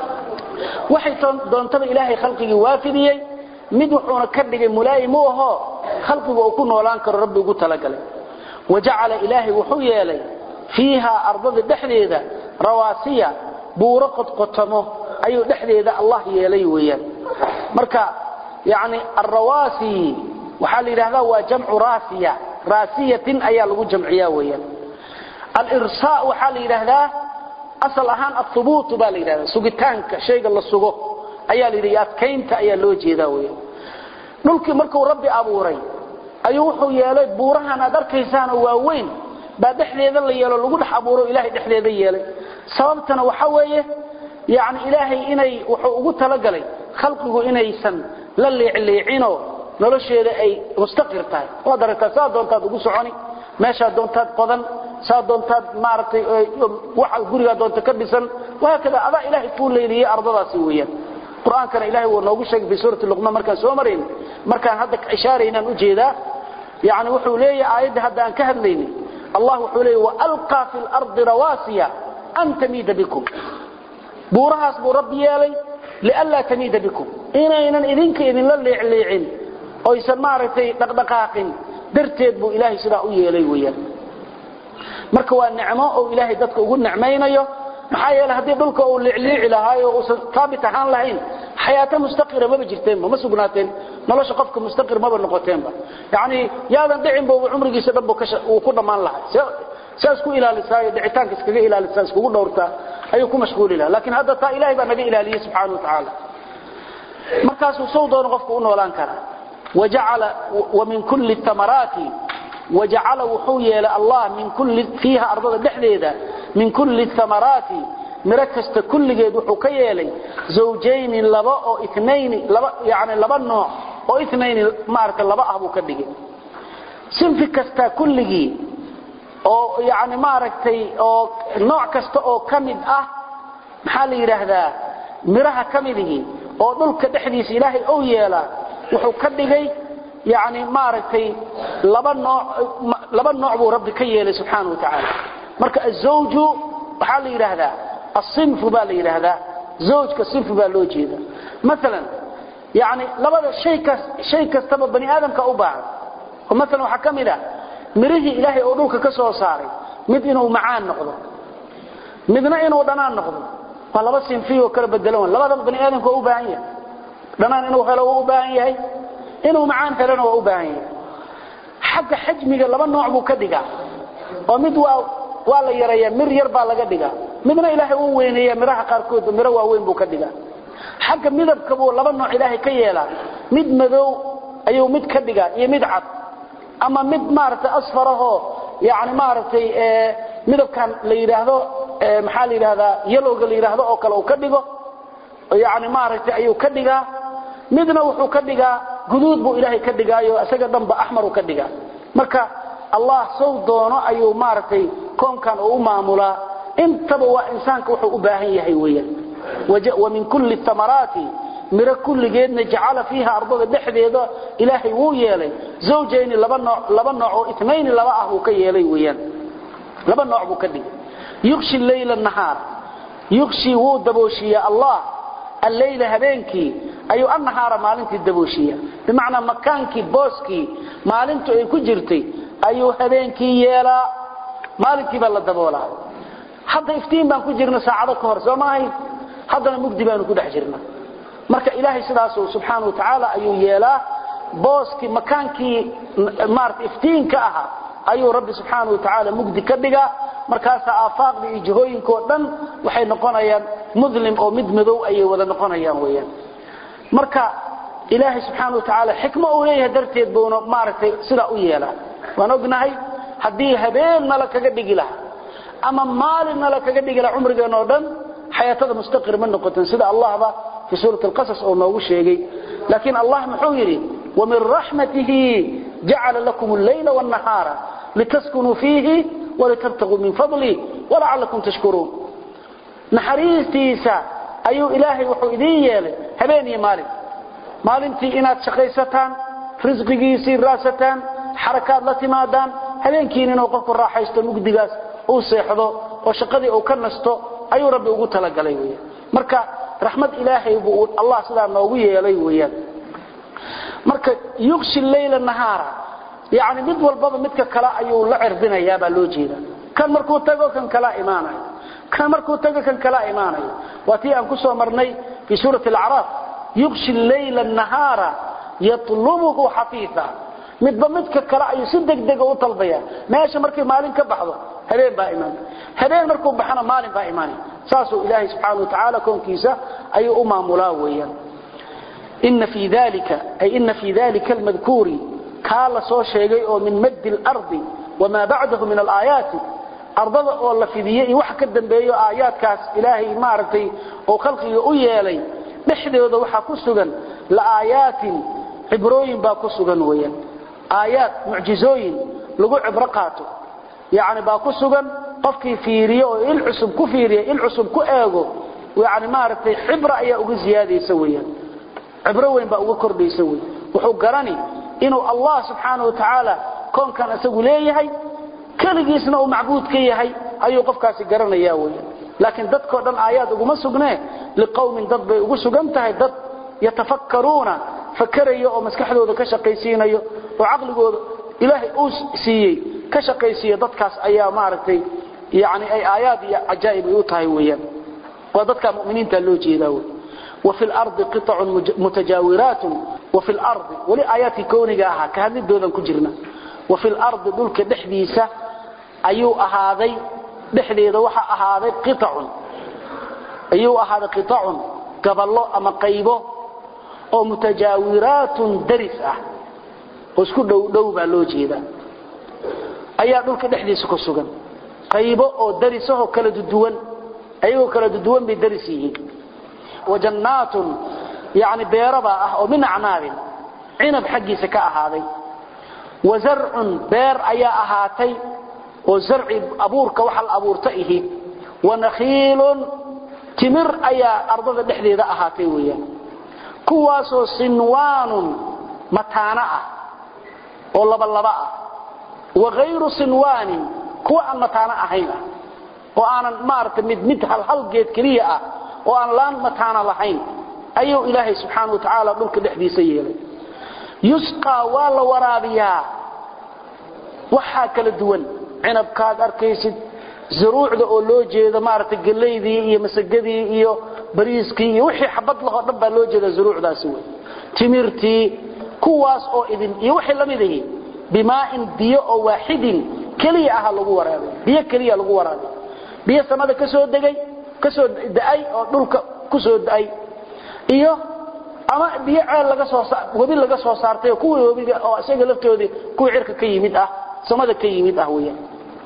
waxay doontaba ilaahay khalqiga waafidiyay mid wuxuuna ka dhigay mulaayim oo aho khalqiga uu ku noolaan karo rabbi ugu talagalay waja'ala ilaahi wuxuu yeelay fiiha ardada dhexdeeda rawaasiya buuraqad qotamo ayuu dhexdeeda allah yeelay weeyaan marka yaani arrawasi waxa la yiraahdaa waa jamcu raasiya raasiyatin ayaa lagu jamciyaa weeyaan الإرساء وحال إلهذا أصل أهان الثبوت بالإلهذا سوغتانك شيء الله سوغو أيها لريات كينت أيها اللوجي ذاوية نلقي مركو ربي أبوري أيوحو يالي بورها نادر كيسان واوين بعد إحلي ذا اللي يالي لقود حبورو إلهي إحلي ذا يالي سببتنا وحوية يعني إلهي إني وحوقوت لقلي خلقه إني سن للي علي عينو نلوشي ذا أي مستقر تاي وادر تساد دونتاد وقصعوني ماشا دونتاد قضن ساد دونتاد مارتي waxa guriga doonta ka dhisan waxa kada ada ilaahay ku leeyay ardadaasi weeyaan quraan kana ilaahay uu noogu sheegay fi suurati luqman markaan soo marin markaan hadda ishaaraynan u jeeda yaani wuxuu leeyahay aayada hadda aan ka hadlaynay allah wuxuu leeyahay wa alqa fil ardi rawasiya an tamida bikum buurahaas buu rabbi yeelay lialla tamida bikum inaynan idinka idin la leecleecin oo isan maartay dhaqdhaqaaqin darteed buu ilaahay sida u yeelay weeyaan marka waa nicmo oo ilaahay dadka ugu nicmeynayo maxaa yeelay hadii dhulka uu leecleeci lahaayo oo taabit ahaan lahayn xayaata mustaqira ma jirteen ma sugnaateen nolosha qofka mustaqir ma noqoteenba yaani yaadan dhicin buu umrigiisa dhanbo ka uu ku dhamaan lahaa saas ku ilaalisaay dhicitaanka iskaga ilaalisaay iskugu dhowrta ayuu ku mashquuli lahaa laakiin hadda taa ilaahay baa naga ilaaliyay subhanahu wa ta'ala markaas uu soo doono qofka u noolaan kara waja'ala wa min kulli thamarati وجعل وحوية الله من كل فيها أرض دحديدة من كل الثمرات مركزت كل جيد وحكية لي زوجين لباء أو اثنين لباء يعني لباء نوع أو اثنين مارك لباء أبو كدجي سنفي كستا كل جي أو يعني مارك تي أو نوع كستا أو كمد أه maxaa la yiraahdaa miraha kamidihi oo dhulka dhexdiisa ilaahay oo yeela wuxuu ka dhigay yaani maaragtay laba nooc laba nooc buu rabbi ka yeelay subhanahu wa ta'ala marka azwaju waxa la yiraahdaa as-sinfu baa la yiraahdaa zawjka sinfu baa loo jeeda midalan yaani labada shay ka shay kastaba bani aadamka u baahan oo midalan waxa kamida mirihi ilaahay oo dhulka ka soo saaray mid inuu macaan noqdo midna inuu dhanaan noqdo waa laba sinfiyo kala bedelan labada bani aadamka u baahan yahay dhanaan inuu helo u baahan yahay inuu macaan helana u baahan yahay xagga xajmiga laba nooc buu ka dhigaa oo mid waa waa la yareeyaa mir yar baa laga dhigaa midna ilaahay uu weyneeyaa miraha qaar kood miro waaweyn buu ka dhigaa xagga midabka buu laba nooc ilaahay ka yeelaa mid madow ayuu mid ka dhigaa iyo mid cad ama mid maartay asfaraho yaani maartay ee midabkan la yiraahdo maxaa la yiraahdaa yelowga la yiraahdo oo kale uu ka dhigo yaani maartay ayuu ka dhigaa midna wuxuu ka dhigaa guduud buu ilaahay ka dhigaayo asaga dhanba ahmar uu ka dhigaa marka allah soo doono ayuu maartay koonkan uu maamula intaba waa insaanka wuxuu u baahan yahay weeyaan wa min kulli thamarati mira kulli geedna jacala fiha ardada dhexdeeda ilaahay wuu yeelay zawjayn laba nooc laba nooc oo itnayn laba ah uu ka yeelay weeyaan laba nooc buu ka dhigay yughshi al-layla an-nahar yughshi wuu dabooshiya allah al-layla habeenki ayu an-nahara maalintii dabooshiya bimaana makaanki booski maalintu ay ku jirtay ayu habeenkii yeela maalintii baa la daboolaa hadda iftiin baan ku jirna saacado ka hor Soomaaliya haddana mugdi baan ku dhex jirnaa marka ilaahay sidaas uu subhanahu wa ta'ala ayuu yeelaa booski makaankii maart iftiinka aha ayuu rabbi subhanahu wa ta'ala mugdi ka dhiga markaas aafaaqdi iyo jihooyinka dhan waxay noqonayaan mudlim oo mid madow ay wada noqonayaan weeyaan marka ilaahay subhanahu wa ta'ala xikma uu leeyahay darteed buu maartay sida u yeelaa waan ognahay hadii habeen mala kaga dhigi lahaa ama maalin mala kaga dhigi lahaa umrigeena oo dhan حياته مستقر من نقطة سيدة الله با في سورة القصص أو نوغو شيغي لكن الله محويري ومن رحمته جعل لكم الليل والنهار لتسكنوا فيه ولتبتغوا من فضله ولعلكم تشكرون نحريستيسا أيو إلهي وحويدية هبيني مالي مالنتي إنات شقيستان رزقيسي راستان حركات لاتمادان هبينكين إنو قفك الراحة يستموك ديغاس أو سيحضو وشقدي أو كنستو ayuu rabbi ugu tala galay weeyaan marka rahmad ilaahay buu Allah sidaa noogu yeelay weeyaan marka yughshi al-layla an-nahara yaani mid walba midka kala ayuu la cirbinayaa baa loo jeeda kan markuu tago kan kala iimaanay kan markuu tago kan kala iimaanay watii aan ku soo marnay fi suurati al-a'raf yughshi al-layla an-nahara yatlubuhu hafifa midba midka kala ayuu si degdeg u talbaya meesha markii maalin ka baxdo habeen baa iimaan habeen markuu baxana maalin baa iimaanay saasu ilaahi subhanahu wa ta'ala koonkiisa ayuu u maamulaa weeyaan inna fi dhalika ay inna fi dhalika al-madhkuri kala soo sheegay oo min madd al-ardi wama ba'dahu min al-ayat ardada oo la fidiyay wax ka dambeeyo aayadkaas ilaahi maartay oo khalqiga u yeelay dhexdooda waxa ku sugan la aayatin ibrooyin baa ku sugan weeyaan آيات معجزوين لغو عبر قاتو يعني باكو سغن قفكي فيريو او العصب كفيريو العصب كاغو يعني ما عرفتي عبره ايا ugu ziyaadaysan عبره وين با ugu kordhaysan way wuxuu garani inuu Allah subhanahu wa ta'ala koonkan asagu leeyahay kaligiisna uu macbuud ka yahay ayuu qofkaasi garanaya way laakiin dadkoo dhan aayad ugu ma sugnee liqawmin dad bay ugu sugan tahay dad yatafakkaruna fakarayo oo maskaxdooda ka shaqaysiinayo oo aqligooda ilaahay uu siiyay ka shaqaysiyo dadkaas ayaa maartay yaani ay aayad iyo ajaayib u tahay weeyaan waa dadka muuminiinta loo jeedaa وفي الارض قطع متجاورات وفي الارض ولي ايات كونيغا aha ka hadidoodan ku jirna وفي الارض dhulka dhexdiisa ayuu ahaaday dhexdeeda waxa ahaaday qitع ayuu ahaaday qitع gaballo ama qaybo oo mutajaawiraat daris ah oo isku dhow dhow baa loo jeeda ayaa dhulka dhexdiisa ku sugan qaybo oo darisaho kala duwan ayuu kala duwan bi darisiin وجنات يعني بيربا او من اعناب عنب حقيسه ka ahaaday وزرع بير ayaa ahaatay oo zarci abuurka waxa la abuurta ihi ونخيل timir ayaa ardada dhexdeeda ahaatay weeyaan kuwaasoo sinwaanun mataana ah oo laba laba ah wa ghayru sinwaanin kuwa aan mataana ahayn oo aanan maartay mid mid hal hal geed kaliya ah oo aan laan mataana lahayn ayuu ilaahay subxaanahu wa ta'ala dhulka dhexdiisa yeelay yusqa wala warabiya waxa kala duwan cinabkaad arkaysid zuruucda oo loo jeedo maartay galeydii iyo masagadii iyo bariiskii iyo wixii xabad laho dhan baa loo jeeda zuruucdaasi way timirtii kuwaas oo idin iyo wixii la mid yihiin bimaa'in biyo oo waahidin kaliya ah lagu waraabiyo biyo kaliya lagu waraabiyo biyo samada ka soo degay ka soo daay oo dhulka ku soo daay iyo ama biyo ceel laga soo wabi laga soo saartay kuwii wabiga oo isaga laftoodii ku cirka ka yimid ah samada ka yimid ah weeyaan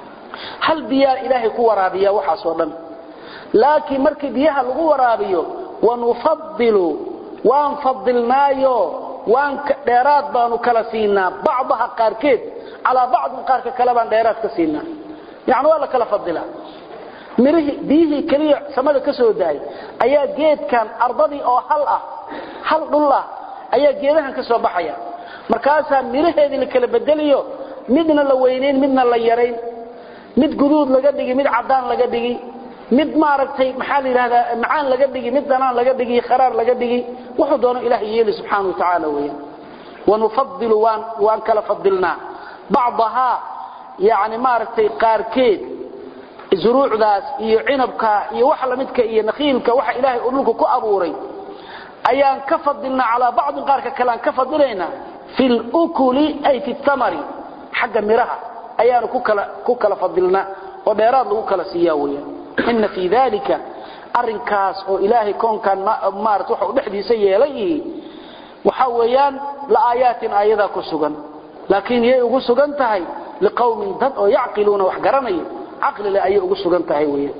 hal biyo ilaahay ku waraabiya waxa soo dhan laakiin markii biyaha lagu waraabiyo wanufaddilu waan fadilnaayo waan dheeraad baanu kala siinaa bacdaha qaarkeed ala bacd qaarka kala baan dheeraad ka siinaa yaani wala kala fadila mirihi bihi kaliya samada ka soo daay ayaa geedkan ardadii oo hal ah hal dhullah ayaa geedahan ka soo baxaya markaas miraheedii la kala bedeliyo midna la weyneyn midna la yareyn mid guduud laga dhigi mid cadaan laga dhigi mid maaragtay maxaa la yiraahdaa macaan laga dhigi mid danaan laga dhigi kharaar laga dhigi wuxuu doono ilaahay yeeli subhanahu wa ta'ala weeyaan wanufaddilu waan waan kala fadilna bacdaha yaani maaragtay qaarkeed zuruucdaas iyo cinabka iyo wax la midka iyo nakhilka waxa ilaahay uu dhulka ku abuuray ayaan ka fadilna ala bacd qaarka kale aan ka fadilayna fil ukuli ay fi thamari xaga miraha ayaan ku kala ku kala fadilna oo dheeraad lagu kala siiyaa weeyaan inna fi dhalika arinkaas oo ilaahay koonkan maarto waxa u dhaxdiisa yeelay waxa weeyaan la aayatin ayada ku sugan laakiin yey ugu sugan tahay liqawmin dad oo yaqiluna wax garanay aqli la ay ugu sugan tahay weeyaan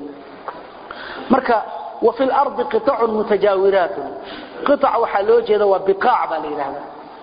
marka wa fil ardi qita'un mutajawirat qita' waxa loo jeeda waa biqaa' baa leeyahay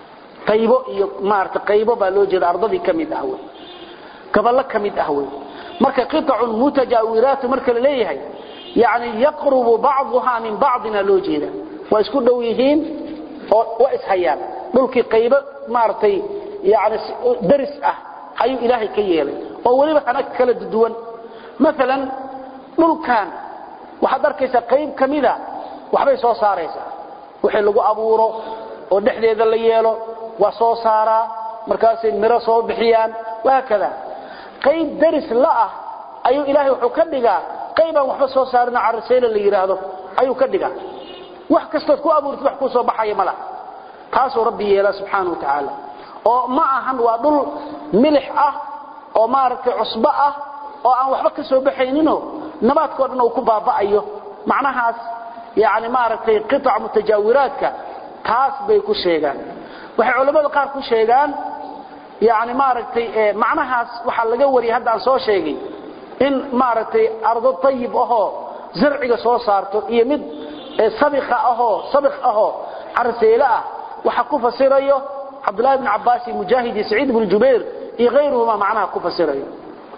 qaybo iyo maarta qaybo baa loo jeeda ardadii kamid ah way gabal kamid ah way marka qita'un mutajawirat marka la leeyahay yaani yaqrubu ba'dha min ba'dina loo jeeda waa isku dhow yihiin oo waa ishayaan dhulkii qaybo maartay yaani daris ah ayuu ilaahay ka yeelay oo waliba ana kala duwan مثلا dhulkan waxa darkaysa qayb kamida waxbay soo saaraysaa wixii lagu abuuro oo dhexdeeda la yeelo waa soo saara markaas ay miro soo bixiyaan waa kada qayb daris la ah ayuu ilaahay wuxuu ka dhigaa qayban waxba soo saarina carseela la yiraahdo ayuu ka dhigaa wax kasto ku abuurto wax ku soo baxay mala taasoo rabbi yeela subhanahu wa ta'ala oo ma ahan waa dhul milix ah oo maartay cusba ah oo aan waxba ka soo baxaynino nabaadkood inuu ku baabaayo macnahaas yaani maartay qita' mutajawiraadka taas bay ku sheegan waxa culimada qaar ku sheegan yaani maartay macnahaas waxa laga wari hadda aan soo sheegay in maartay ardo tayyib aho zarciga soo saarto iyo mid sabiqa aho sabiq aho arseela ah waxa ku fasirayo Abdullah ibn Abbas Mujahid Sa'id ibn Jubair iyo غيرهما macnaha ku fasirayo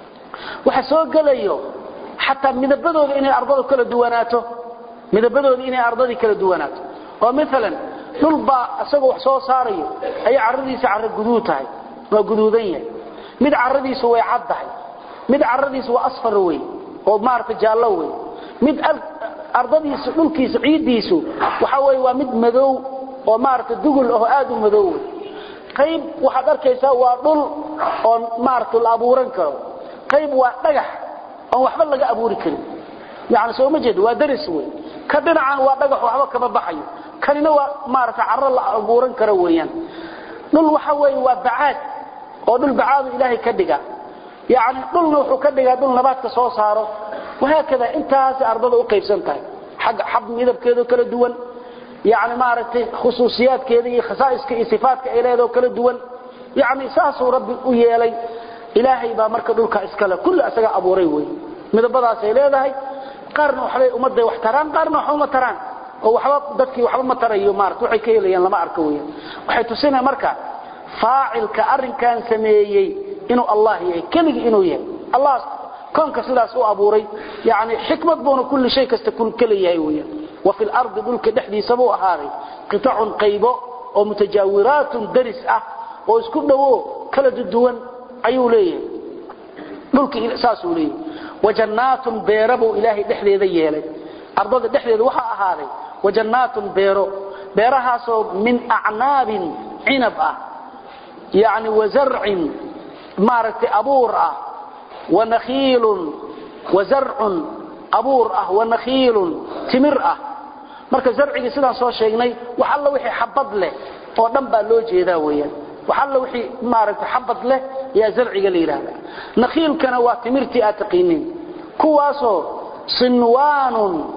waxa soo galayo hatta midabadooda inay ardada kala duwanaato midabadooda inay ardada kala duwanaato oo midalan dhulba asagoo wax soo saarayo ay caradiisa carad guduud tahay waa guduudan yahay mid caradiisa way caddahay mid caradiisa waa asfar way oo maarta jaallo way mid ardadiisa dhulkiisa ciidiisu waxa way waa mid madow oo maarta dugul oo aad u madow qayb waxa arkaysaa waa dhul oo maarta la abuuran karo qayb waa dhagax oo waxba laga abuuri karin yaani soo ma jeed waa daris way ka dhinacaan waa dhagax waxba kama baxayo kanina waa maarta carro la abuuran karo weeyaan dhul waxa way waa bacaad oo dhul bacaad ilaahay ka dhiga yaani dhulna wuxuu ka dhigaa dhul nabaadka soo saaro waxa kada intaas ardada u qaybsan tahay xaq xab midabkeedu kala duwan yaani maartay khusuusiyaadkeeda iyo khasaa'iska iyo sifaatka ay leedahay kala duwan yaani saas rabbi u yeelay ilaahay baa marka dhulka iskala kullu asaga abuuray way midabadaas ay leedahay qarna waxay umada wax taraan qarna waxuma taraan oo waxba dadkii waxba ma tarayo maartay waxay ka helayaan lama arko way waxay tusinay marka faa'ilka arinkan sameeyay inuu Allah yahay kaligi inuu yahay Allah كونك سداس او ابوري يعني حكمه بون كل شيء كستكون كليهي ويا وفي الارض دولك دحديسبو اهاري قطع قيبو او متجاورات درس اه oo isku dhawo kala duwan ayuu leeyahay dhulka isaas uu leeyahay wajannatun beerabu ilaahi dhexdeeda yeelay ardada dhexdeeda waxa ahaaday wajannatun beero beerahaas oo min a'naabin inab ah yaani wazar'in maarati abuur ah wa nakhilun wazar'un abuur ah wa nakhilun timir ah marka zarciga sidaan soo sheegnay waxa alla wixii xabad leh oo dhan baa loo jeedaa weeyaan وحل وحي مارك حبط له يا زرعي قليل هذا نخيل كان واتمرتي أتقينين كواسو صنوان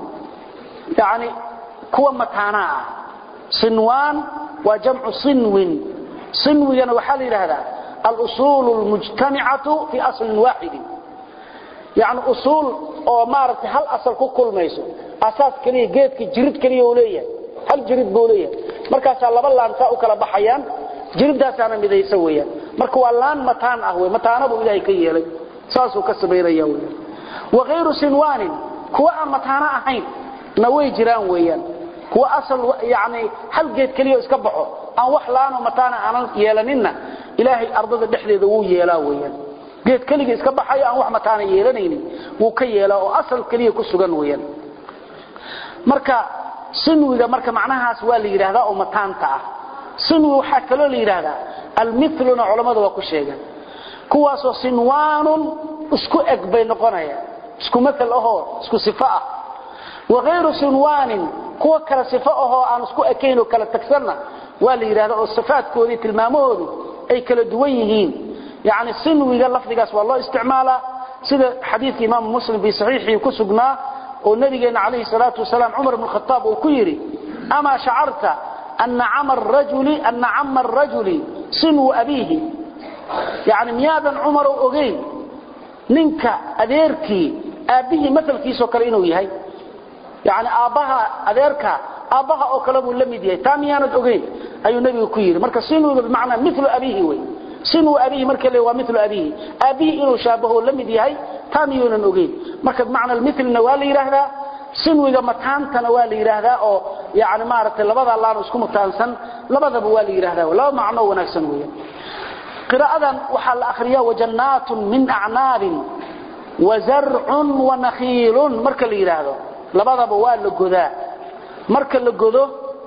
يعني كوا متاناء صنوان وجمع صنو صنو يعني وحل هذا الأصول المجتمعة في أصل واحد يعني أصول أو مارك هل أصل كل ميسو أساس كليه جيد جريد كليه وليه هل جريد بوليه مركز الله بالله أنساء كلا بحيان جربداas aan midayso weeyaan marka waa laan mataan ah way mataanadu ilaahay ka yeelay saas uu ka sameeyay weeyaan waqayru sinwan kuwa mataana ahayn na way jiraan weeyaan kuwa asal yaani hal geed kaliya iska baxo aan wax laano mataana aan yeelanina ilaahay ardada dhexdeeda uu yeelaa weeyaan geed kaliya iska baxay aan wax mataana yeelanaynin uu ka yeelaa oo asal kaliya ku sugan weeyaan marka sinwiga marka macnahaas waa la yiraahdaa oo mataanta ah سنو waxa kale la yiraahdaa almithluna culimadu waa ku sheegan kuwaas oo sinwaan isku eg bay noqonaya isku mithal aho isku sifa ah waqayru sinwaan kuwa kala sifa aho aan isku ekayn oo kala tagsanna waa la yiraahdaa oo sifaadkoodii tilmaamahoodu ay kala duwan yihiin yaani sinwiga lafdigaas waa loo isticmaalaa sida xadiiska imaam muslim bi sahihi ku sugnaa oo nabigeena kaleey salaatu wasalaam umar ibn khattab uu ku yiri ama sha'arta أن عم الرجل أن عم الرجل سنو أبيه يعني ميادا عمر أغين ننك أذيركي أبيه مثل كيسو كرينو يهي يعني آبها أذيركا آبها أو كلامه لم يديه تاميانا أغين أي نبي كير مركا سنو بمعنى مثل أبيه وي سنو أبيه مركا اللي هو مثل أبيه أبيه إنه شابهه لم يديه تاميانا أغين مركا بمعنى المثل نوالي رهدا sinwiga mataantana waa la yiraahdaa oo yaani maartay labada Allah isku mataansan labadaba waa la yiraahdaa laba macno wanaagsan weeyaan qiraadan waxa la akhriyaa wajannatun min a'nabin wa zar'un wa nakhilun marka la yiraahdo labadaba waa la godaa marka la godo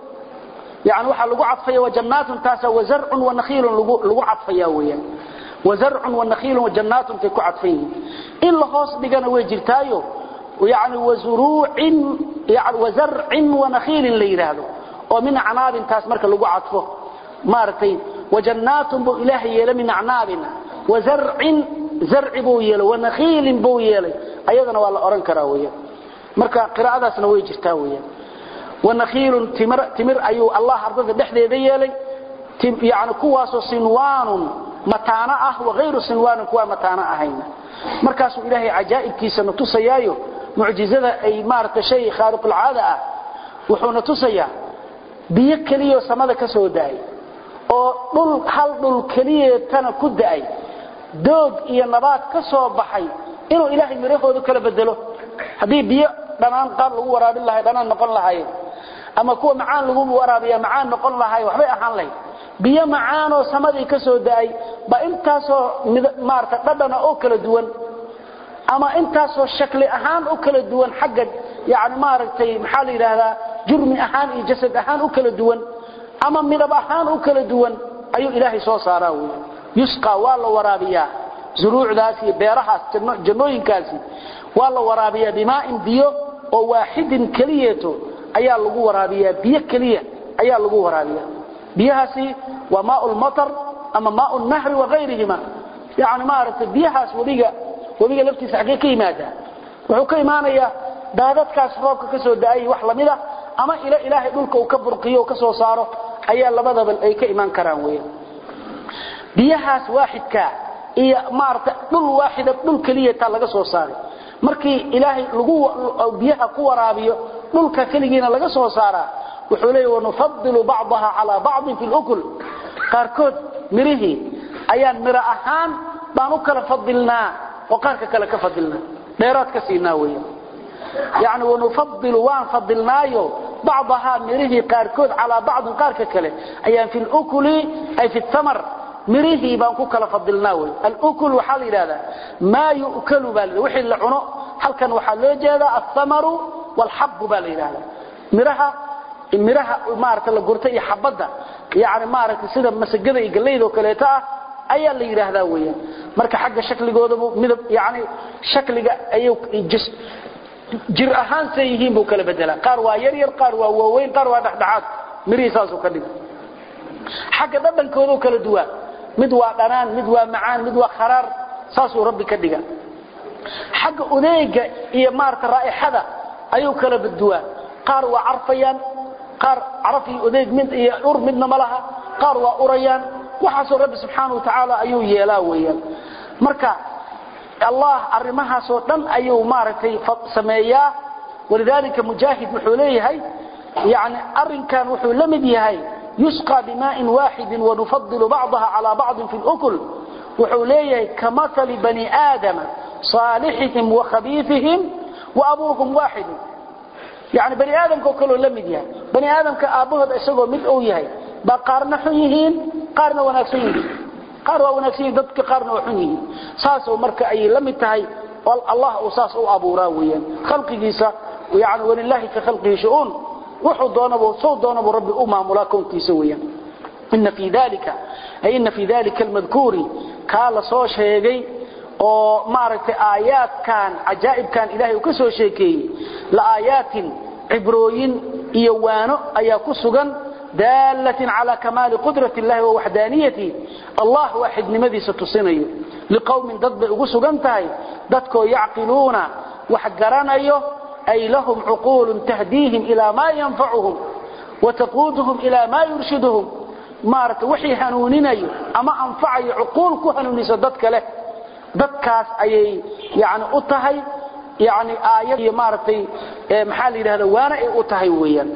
yaani waxa lagu cadfaya wajannatun taasa wa zar'un wa nakhilun lagu cadfaya weeyaan wa zar'un wa nakhilun wa jannatun fi ku cadfayn illa hoos dhigana way jirtaayo ويعني وزروع يعني وزرع ونخيل ليرادو ومن عناب تاس marka lagu cadfo maartay wajannatun bu ilaahi yeelay min عنابنا وزرع زرع bu yeelay ونخيل bu yeelay ayadana waa la oran karaa weeyo marka qiraa'adaasna way jirtaa weeyo ونخيل timir timir ayu Allah ardada dhexdeeda yeelay يعني kuwaas oo sinwaan mataana ah وغير sinwaan kuwa mataana ahayna markaas ilaahi ajaa'ibkiisa tusayaayo معجزة أي مارت شيء خارق العادة وحنا تصيا بيكليه سماذا كسوداي أو دل هل دل كليه تنا كداي دوج إيا نبات كسو بحي إنه إلهي مريخه ذو كلا بدله هذه بيا دنان قال له وراب الله دنان نقول الله هاي أما كو معان له ورابيا معان نقول الله هاي وحبي أحان لي بيا معانه سماذا كسوداي بإنتاسو مارت بدنا أو كلا دوان أما إنتاسو الشكل أهان أكل الدول حقا يعني ما رأيتي محال إلى هذا جرم أهان جسد أهان أكل الدول أما مذب أهان أكل الدول أي إلهي صوصاراوي يسقى والله ورابيا زروع ذاتي بيرها جنوين كاسي والله ورابيا بماء بيو وواحد كليته أيا لغو ورابيا بيه كليه أيا لغو ورابيا بيهاسي وماء المطر أما ماء النهر وغيرهما يعني ما رأيتي بيهاس وليقى وبيجي لفتيس حقيقي ka yimaada wuxuu ka iimaanaya daadadkaas roobka ka soo daayay wax lamida ama ila ilaahay dhulka uu ka burqiyo ka soo saaro ayaa labadaba ay ka iimaan karaan weeyaan biyahaas waahidka iyo maarta dhul waahid dhul kaliya ta laga soo saaray markii ilaahay lagu biyaha ku waraabiyo dhulka kaligiina laga soo saaraa wuxuu leeyahay nufaddilu ba'daha ala ba'd fi al-ukl qaarkood mirihi ayaan mira ahaan baan u kala fadilnaa وقارك كلا كفضلنا ديرات كسينا ويا يعني ونفضل وان فضلنايو بعضها مريه قاركود على بعض قارك كلا أي في الأكل أي في الثمر مريه بانكو كلا فضلناه الأكل وحال هذا ما يؤكل بال وحي العنق هل كان وحال هذا الثمر والحب بال هذا مرها المرها مارت la gurtay iyo xabada yaani maaragtay sida masagada iyo galeeydo kaleeta ayaa la yiraahdaa weeyaan marka xagga shakligooda midab yaani shakliga ayuu jir ahaan sayhiin buu kala bedelaa qaar waa yar yar qaar waa waaweyn qaar waa dhaxdhaxaad miriisaas oo ka dhig xagga dhadhankooda kala duwan mid waa dhanaan mid waa macaan mid waa kharaar saas uu rabbi ka dhiga xagga udeega iyo maarta raa'ixada ayuu kala bedduwaa qaar waa carfayaan qaar carafi udeeg mid iyo ur midna malaha qaar waa urayaan waxa rabbi subhanahu wa ta'ala ayuu yeelaa weeyaan marka الله arrimaha soo dhan ayuu maartay sameeyaa walidalika mujahid wuxuu leeyahay yaani arrinkan wuxuu la mid yahay yusqa bimaa'in waahid wa nufaddilu ba'daha ala ba'd fi al-ukl wuxuu leeyahay kamathali bani aadam salihihim wa khabithihim wa abuhum waahid يعني بني آدم كله لم يجيه بني آدم كأبوه إسقوا مد أو يهي بقارن حنيهين قارن وناسين قارن وناسين ضدك قارن وحنيهين ساس ومرك أي لم يتهي والله وساس أو أبو راويا خلق جيسا ويعني ولله كخلقه شؤون وحضانه وصوت ضانه رب أمة ملاكم تسويا إن في ذلك أي إن في ذلك المذكور قال صوش هيجي oo maaragtay aayad kan ajaa'ib kan ilaahay ku soo sheekay la aayatin ibrooyin iyo waano ayaa ku sugan dalatin ala kamal qudrati allah wa wahdaniyati allah wahidnimadiisa tusinayo liqawmin dad bay ugu sugan tahay dadkoo yaqiluna wax garanayo ay lahum uqulun tahdihim ila ma yanfa'uhum wa taquduhum ila ma yurshiduhum maaragtay wixii hanuuninayo ama anfacayo uqul ku hanuunisa dadka leh dadkaas ayay yaani u tahay yaani aayad iyo maartay maxal yiraahdo waana ay u tahay weeyaan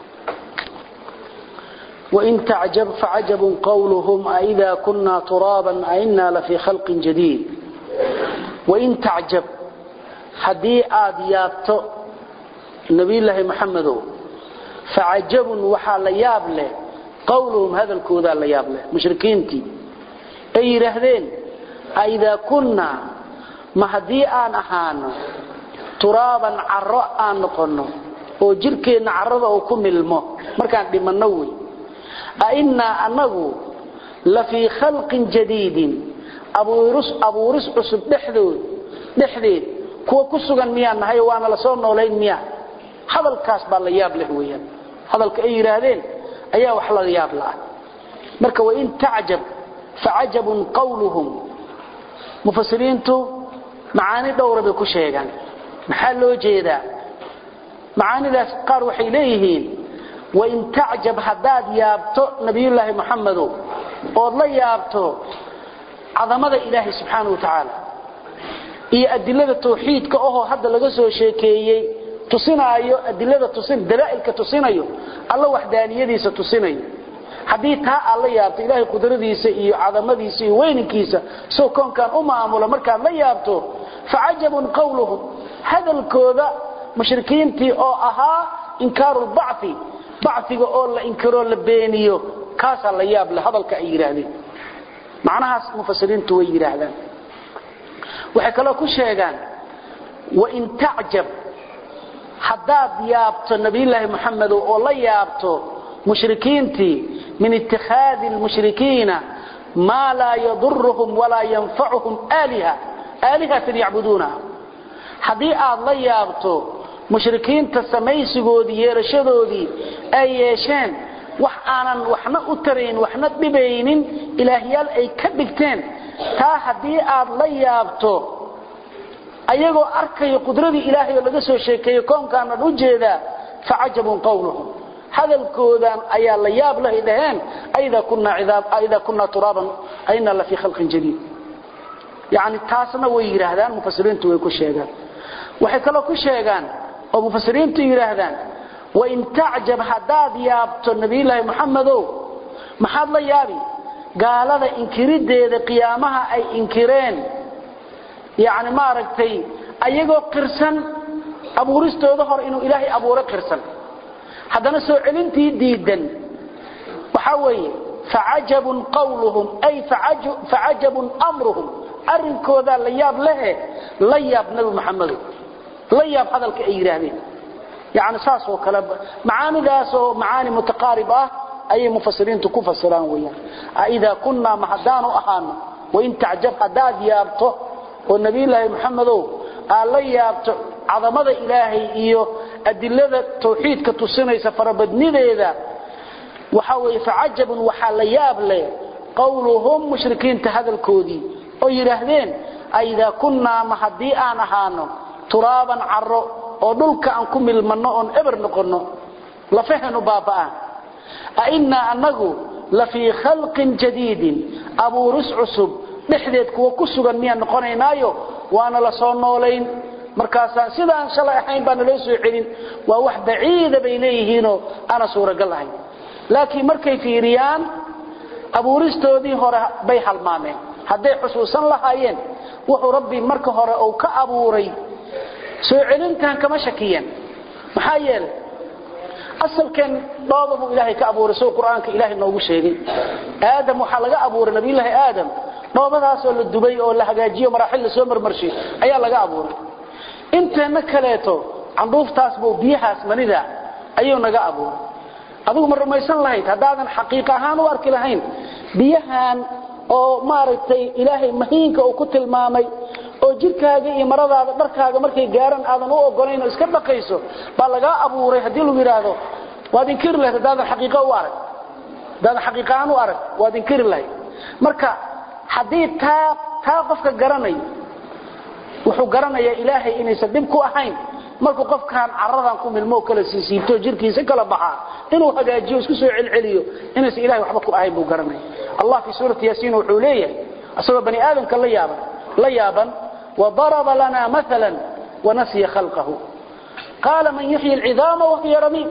wa in ta'jab fa'ajab qawluhum a idha kunna turaban a inna la fi khalqin jadid wa in ta'jab hadii aad yaabto nabiyullaahi muhammadu fa'ajab waxa la yaab leh qawluhum hadalkooda la yaab leh mushrikiinti ay yiraahdeen أيذا كنا مهدي آن أحانا ترابا عراء آن نقنو وجركينا عرضا وكم المو مركان بمنوي أئنا أنه لفي خلق جديد أبو رس أبو رس عصب نحذود نحذيد كو كسوغان ميان هاي وانا لصورنا ولين ميان هذا الكاس باللياب لهويا هذا الكأير هذين أيها وحلا لياب له مركا وإن تعجب فعجب قولهم مفسرينتو معاني دورة بكو شيغان محل لو جيدا معاني ذا قار وحي ليهين وإن تعجب حداد يابتو نبي الله محمد والله يابتو عظمة إلهي سبحانه وتعالى إيه أدلة التوحيد كأوه حد لغسو شيكيي تصينايو أدلة تصين دلائل كتصينايو الله وحدانية دي ستصينايو حديثها الله يابتو إلهي قدرتيسا إيو عظمتيسا إيو وينكيسا سو كون كان أمامولا مركان لا يابتو فعجب قولهم هذا الكوذا مشركين تي أو أها إنكار البعث بعثي أو لا إنكاروا لبينيو كاسا لا ياب لهذا الكأير هذه معناها مفسرين توير هذا وحكى له كل شيء وإن تعجب حداد يابتو النبي الله محمد والله يابتو مشركينتي من اتخاذ المشركين ما لا يضرهم ولا ينفعهم آلهة آلهة يعبدونها حديث الله يابطو مشركين تسميسقودي يرشدودي أيشان وحانا وحنا أترين وحنا ببينين إلهيال أي كبكتين تا حديث الله يابطو أيغو أركي قدرتي إلهي ولقسو شيكي يكون كان رجيدا فعجب قولهم هذا الكودان أي الله ياب له إذهان أيضا كنا عذاب أيضا كنا ترابا أين الله في خلق جديد يعني تاسنا ويرهدان مفسرين توي كل شيغان وحكى له كل شيغان ومفسرين تويرهدان وإن تعجب حداد يابت النبي الله محمد محد الله يابي قال هذا إنكريد دي قيامها أي إنكرين يعني ما aragtay ayagoo qirsan abuuristooda hor inuu ilaahay abuuray qirsan hadana soo celintii diidan waxa weeye فعجب قولهم أي فعجب, فعجب أمرهم أرنكوذا لياب له لياب نبي محمد لياب هذا الكأيرانين يعني ساس وكلام معاني داس ومعاني متقاربة أي مفسرين تكون فسران ويا إذا كنا محدان وأحانا وإن تعجب أداد يابته والنبي الله محمد قال ليابته عظمة إلهي إيو أدلة التوحيد كتوسيني سفر بدني ذا وحاول فعجب وحال ياب له قولهم مشركين هذا الكودي ويرهدين إذا كنا محدي أنا هانو ترابا عرو ودلك أنكم المنون إبر نقنو لفهنوا بابا أئنا أنه لفي خلق جديد أبو رسعسب نحديدك وكسوغا ميان نقنينايو وأنا لصنولين markaasaan sidaan shalay ahayn baan loo soo celin waa wax baciid bayleeyihiin ana suura galahay laakiin markay fiiriyaan abuuristoodii hore bay halmaameen haday xusuusan lahaayeen wuxuu rabbi marka hore oo ka abuuray soo celintan kama shakiyeen maxaa yeelay asalkan doodabu ilaahay ka abuuray soo quraanka ilaahay noogu sheegay aadam waxa laga abuuray nabi ilaahay aadam doobadaas oo la dubay oo la hagaajiyo maraaxil soo marmarshay ayaa laga abuuray inta nakaleeto canduuftaas buu biyahaas manida ayuu naga abuuray adigu ma rumaysan lahayd hadaadan xaqiiq ahaan u arki lahayn biyahan oo maaragtay ilaahay mahiinka uu ku tilmaamay oo jirkaaga iyo maradaada dharkaaga markay gaaran aadan u ogolayn oo iska dhaqayso baa laga abuuray hadii lagu yiraahdo waad inkir lahayd hadaadan xaqiiq u arag hadaadan xaqiiq ahaan u arag waad inkir lahayd marka hadii taa taa qofka garanay wuxuu garanayaa ilaahay inaysan dib ku ahayn markuu qofkan caradan ku milmo kala siisiibto jirkiisa kala baxa inuu hagaajiyo isku soo celceliyo inaysan ilaahay waxba ku ahayn buu garanay Allah fi suurati yaasiin wuxuu leeyahay asaba bani aadam kala yaaban la yaaban wa daraba lana mathalan wa nasiya khalqahu qala man yuhyi al'idama wa hiya ramim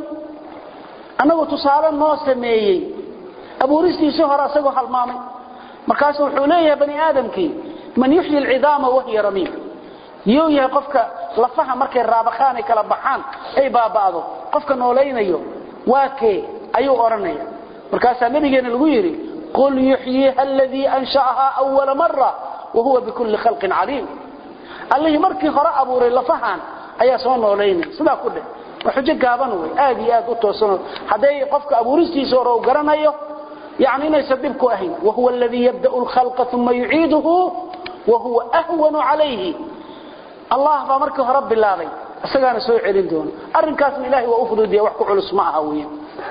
anagu tusaalan noo sameeyay abuuristiisa hore asagoo halmaamay markaas wuxuu leeyahay bani aadamkii man yuhyi al'idama wa hiya ramim iyo yahay qofka lafaha markay raabaqaan ay kala baxaan ay baabaado qofka noolaynayo waakee ayuu oranaya markaas nabigeena lagu yiri qul yuhyiha alladhi ansha'aha awwal marra wa huwa bikulli khalqin alim allahi markii hore abuuray lafahan ayaa soo noolaynay sida ku dhig wuxuu gaaban way aad iyo aad u toosan haday qofka abuuristiisa hore u garanayo يعني إنه يسببك أهين وهو الذي يبدأ الخلق ثم يعيده وهو أهون عليه الله فمركه رب الله أسجان سوء علين دون أرنكاس من إلهي وأفرد يوحكو على اسمعها ويا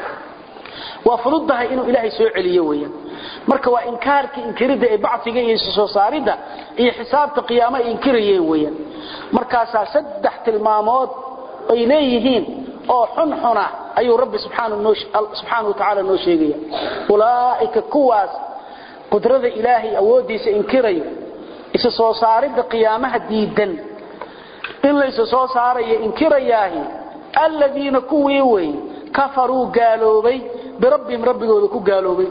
وأفرضها إنه إلهي سوء عليه ويا مركه وإنكارك إنكرده بعثك يسوع صارده إيه حساب قيامة إنكريه ويا مركاسا سدحت المامات إليهين oo xun xuna ayuu rabbi subhanahu subhanahu wa ta'ala noo sheegay ulaaika kuwaas qudrada ilaahi awoodiisa inkirayo isa soo saaridda qiyaamaha diidan in la isa soo saarayo inkirayaahi alladina kuwii way kafaru gaaloobay bi rabbihim rabbigooda ku gaaloobay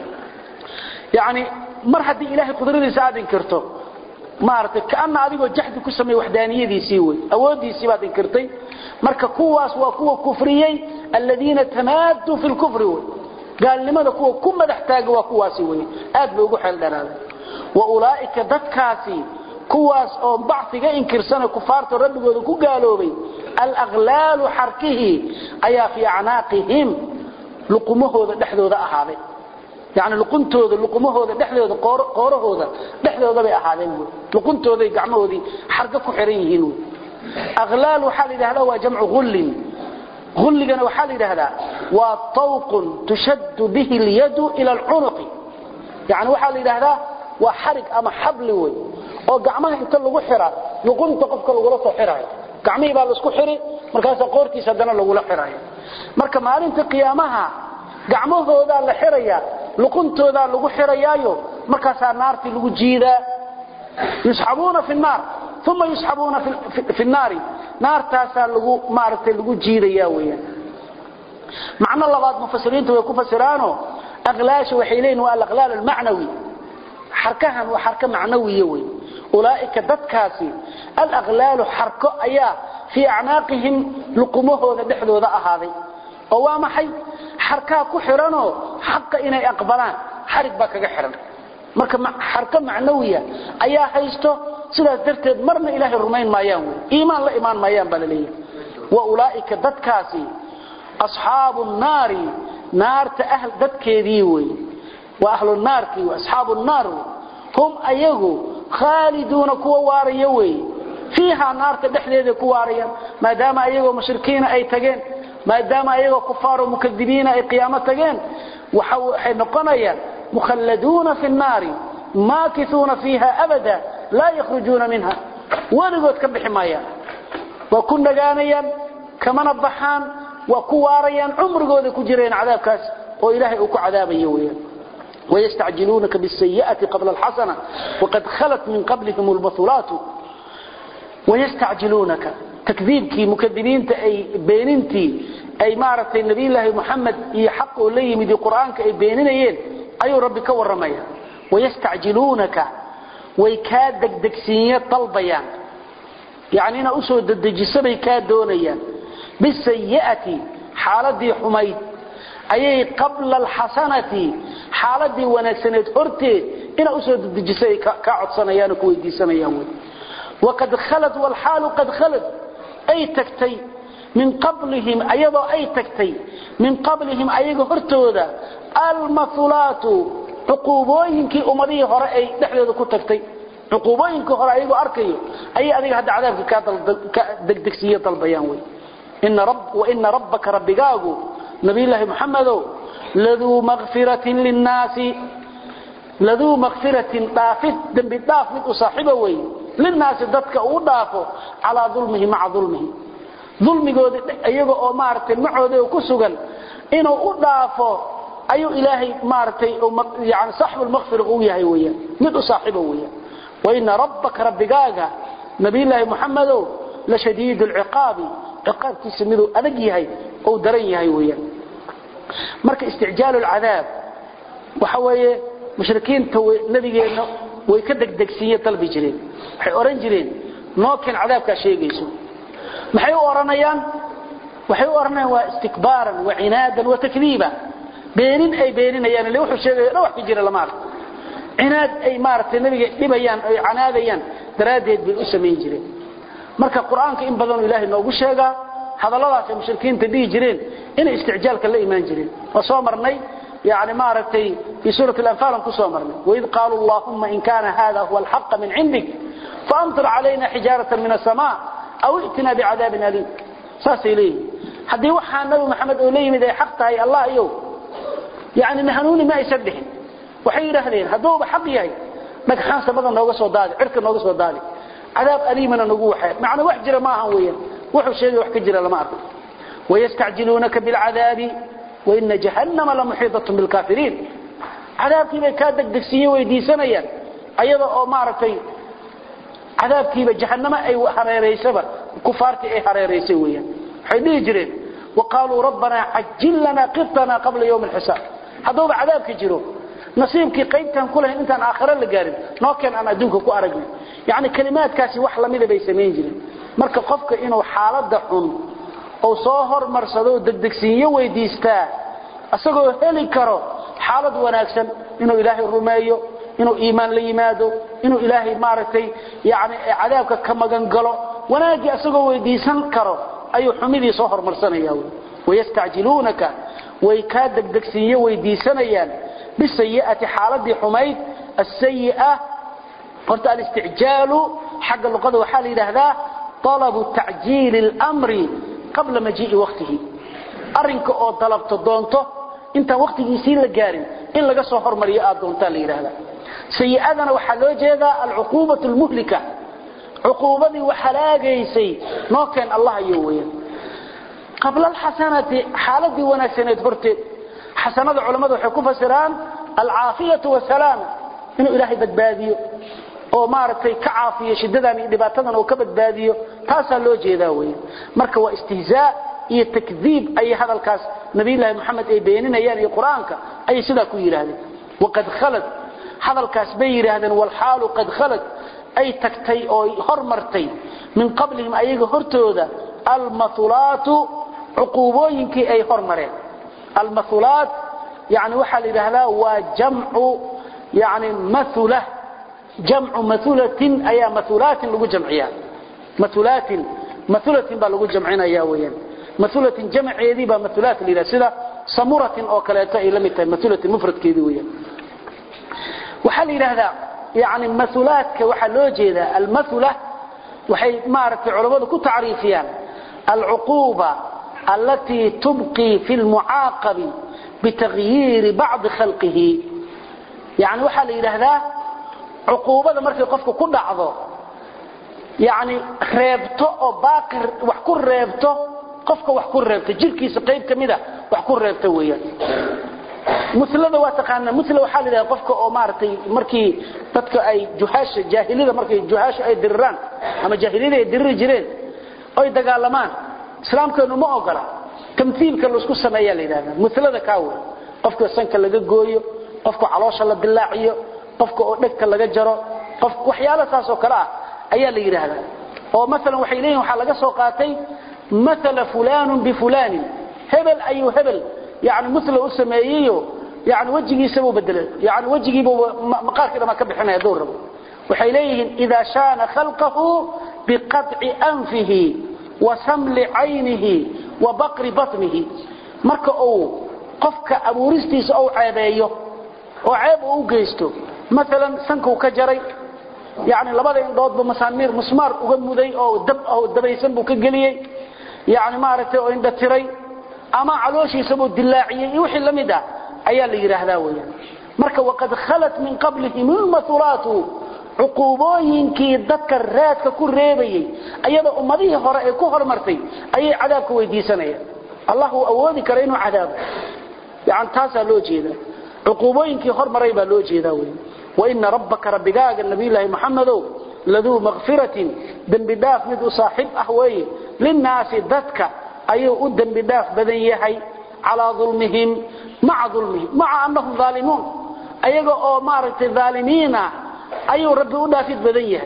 yaani mar hadii ilaahi qudradiisa aad inkirto maartay kaana adigoo jahdi ku sameey waxdaaniyadiisii way awoodiisii baad inkirtay marka kuwaas waa kuwa kufriyay alladina tamaadu fil kufri gaalnimada kuwa ku madaxtaaga waa kuwaasi way aad loogu xeel dheeraaday wa ulaaika dadkaasi kuwaas oo bacfiga inkirsana kufaarta rabbigooda ku gaaloobay al aghlal harkihi ayaa fi anaaqihim luqumahooda dhaxdooda ahaaday يعني لقنتooda luqumahooda dhaxdooda qoorahooda dhaxdooda bay ahaadeen luquntooda gacmahoodii xarga ku xiran yihiin aghlaal waxa la yiraahdaa waa jamcu ghullin ghulligana waxa la yiraahdaa waa tawq tushad bihi al-yad ila al-unuq yani waxa la yiraahdaa waa xarig ama xabl way oo gacmaha inta lagu xira luqunta qofka lagu la soo xirayo gacmihii baa la isku xiri markaas qoortiisa hadana lagu la xirayo marka maalinta qiyaamaha gacmahooda la xiraya luquntooda lagu xirayaayo markaas naarti lagu jiida yusxabuna fi an-nar thumma yusxabuna fi an-nar naartaas lagu maartay lagu jiidaya weeyaan macna labaad mufassiriintu way ku fasiraano aghlaash waxay leeyeen waa al-aghlaal al-ma'nawi حركها وحركة معنوية وي أولئك ددكاسي الأغلال حركة أيا في أعناقهم لقمه ذا ذا هذه أو ما حي حركة كحرانو حق إني أقبلان حرك بك حران marka xarka macnawiya ayaa haysto sidaas darteed marna ilaahay rumayn maayaan iimaan la iimaan maayaan balaleey wa ulaa'ika dadkaasi ashaabun naari naarta ahl dadkeedii way wa ahlun naarki wa ashaabun nar hum ayagu khaliduna kuwa waariya way fiha naarta dhexdeeda ku waariyan maadaama ayagu mushrikiina ay tageen maadaama ayagu kufaaro mukadibiina ay qiyaamad tageen waxay noqonayaan مخلدون في النار ماكثون فيها أبدا لا يخرجون منها ولقد كبح مايا وكنا غانيا كما نبحان وكواريا عمر قد كجرين عذاب كاس وإلهي أكو عذابا يويا ويستعجلونك بالسيئة قبل الحسنة وقد خلت من قبلهم البطولات ويستعجلونك تكذيبك مكذبين أي بيننتي أي معرفة النبي الله محمد يحقه لي من القرآن كأي بيننيين أي ربك ورميها ويستعجلونك ويكاد دكسية طلبيان يعني أنا أسود الدجسبي كاد دونيا بالسيئة حالة حميد أي قبل الحسنة حالة ونسنة هرتي أنا أسود الدجسبي كعد صنيانك ويدي سنيان وقد خلت والحال قد خلت أي تكتي من قبلهم أيضا أي تكتي من قبلهم أي هرتوذا المثلات عقوبوينك أمريه هرأي دحليذ كتكتي عقوبوينك هرأي أركيو أي أذيك هذا عذابك كدكسية البيانوي إن رب وإن ربك ربكاغو نبي الله محمد لذو مغفرة للناس لذو مغفرة طافت دنب طافت صاحبه للناس ضدك أضافه على ظلمه مع ظلمه ظلمه أيضا أو مارتي معوذي وكسوغا إنه أضافه أي إلهي مارتي يعني صاحب المغفرة قوية هيوية مدو صاحبه ويا وإن ربك ربكاغا نبي الله محمد لشديد العقاب عقاب تسميه أدقي هاي أو دري هيويا مرك استعجال العذاب وحوية مشركين تو نبينا ويكدك دكسية طلب جرين حي أوران جرين نوكن عذاب كشيء يسوع ما حي أورانيان وحي أورانيان واستكبارا وعنادا وتكذيبا بينين أي بينين أيان اللي وحوا شيء روح بجري لمار عناد أي مارت النبي لبيان أي عناديان دراديد بالأسمين جرين مرك القرآن كإن بدون إله إنه وشجع هذا الله في المشركين تبي جرين إن استعجال كلا إيمان جرين وصامرني يعني ما رتي في سورة الأنفال كصامرنا وإذ قالوا اللهم إن كان هذا هو الحق من عندك فأمطر علينا حجارة من السماء أو ائتنا بعذاب أليم ساسيلي حد يوحى النبي محمد أوليم إذا حقتها الله يو يعني نهنوني ما يسبح وحير أهلين هدوب حقيقي لك حانس بدن نوغس ودالي عرك نوغس ودالي عذاب أليمنا نقوحي معنى وحجر ما هويا وحو شيء وحكجر لما أرض ويستعجلونك بالعذاب وإن جهنم لمحيطة بالكافرين عذاب كيف كادك دكسية ويدي سنيا أيضا أو مارتي عذاب كيف جهنم أي حريري سبا كفارتي أي حريري سويا حين يجرين وقالوا ربنا عجل لنا قطنا قبل يوم الحساب هذا عذاب كجرو نصيبك قيمتهم كلها انت آخرا لقارب نوكين أنا أدونك كأرقني يعني كلمات كاسي وحلا ميدا بيسمين جرين مركا قفك إنه حالات دحون oo soo hormarsado degdegsiyo weydiistaa asagoo heli karo xaalad wanaagsan inuu ilaahay rumeeyo inuu iimaan la yimaado inuu ilaahay maartay yaani cadaabka ka magan galo wanaagi asagoo weydiisan karo ayuu xumidii soo hormarsanaya wayastacjilunaka way ka degdegsiyo weydiisanayaan bisayi'ati xaaladii xumayd as-sayyi'a qorta al-isticjaalu xagga luqada waxa la yiraahdaa talabu ta'jiil al-amri قبل مجيء وقته أرنك أو طلبت دونته أنت وقت يسير لجارين إن لقى صهر مريئات دونته لهذا سيئاتنا وحلاجة هذا العقوبة المهلكة عقوبة وحلاجة يسي ما كان الله يوين قبل الحسنة حالة ونسنة برتب حسنة العلماء وحكوفة سران العافية والسلام إنه إلهي بدباديه oo maartay ka caafiyo shidadan iyo dhibaatadan oo ka badbaadiyo taasa loo jeedaa weey marka waa istihzaa iyo takdiib ay hadalkaas nabi ilaahay maxamed ay beeninayaan iyo quraanka ay sida ku yiraahdeen waqad khalad hadalkaas bay yiraahdeen wal xaalu qad khalat ay tagtay oo hormartay min qablihim ayaga hortooda al mathulatu uqubooyinkii ay hormareen al mathulat yani waxa la yiraahdaa waa jamcu yani mathula jamcu mathulatin aya mathulatin lagu jamciyaa mathulatin mathulatin ba lagu jamcinaya weeyaan mathulatin jamceedii ba mathulat la yiraahdaa sida samuratin oo kaleeto ay la mid tahay mathulatin mufradkeedii weeyaan waxa la yiraahdaa يعني مثلات waxa loo jeeda المثلة waxay maartay culimadu ku taariifiyaan العقوبة التي تبقي في المعاقب بتغيير بعض خلقه يعني waxa la yiraahdaa عقوبada markay qofku ku dhacdo يعني reebto oo baaqir wax ku reebto qofka wax ku reebto jirkiisa qayb kamida wax ku reebto weeyaan مثلده واتقانا مثل waxa la yiraahdaa qofka oo maartay markii dadka ay juhaasha jaahilida markay juhaasha ay dirraan ama jaahilida ay dirri jireen ay dagaalamaan islaamkeenu ma ogola tamthiilka la isku sameeyaa la yiraahdaa مثلده kaawo qofka sanka laga gooyo qofka caloosha la dilaaciyo qofka oo dhagta laga jaro qof waxyaalo taas oo kala ayaa la yiraahdaa oo mesela waxay leeyihiin waxa laga soo qaatay مثل فلان بفلان hebel ayu hebel يعني مثل اسميه يعني وجهي سبو بدل يعني وجهي مقارك ما كبخنا دور waxay leeyihiin ida shaana khalqahu biqat'i anfihi wa samli aynihi wa baqri batnihi marka uu qofka abuuristiisa uu ceebeeyo oo ceeb uu geysto mesela sanku ka jaray yani labada indhood ba masaamir musmar uga muday oo dab oo dabaysan buu ka galiyay yani ma aragtay oo indha tiray ama calooshiisa buu dilaaciyay wixii lamida ayaa la yiraahdaa weeyaan marka waqad khalat min qablihim al-mathulatu uqubooyinkii dadka raadka ku reebayay ayada ummadii hore ay ku hormartay ayay cadaab ku weydiisanayaan allah uu awoodi karo inuu cadaab yaan taas loo jeeda uqubooyinkii hormaray baa loo jeedaa weeyaan wa inna rabbaka rabbigaaga nabiyullaahi muhammadow laduu maghfiratin dambi daaf mid u saaxib ah weeye linnaasi dadka ayuu u dambi daaf badan yahay ala dhulmihim ma'a dhulmihim ma'a annahum zalimun ayaga oo maartay zaalimiina ayuu rabbi u dhaafid badan yahay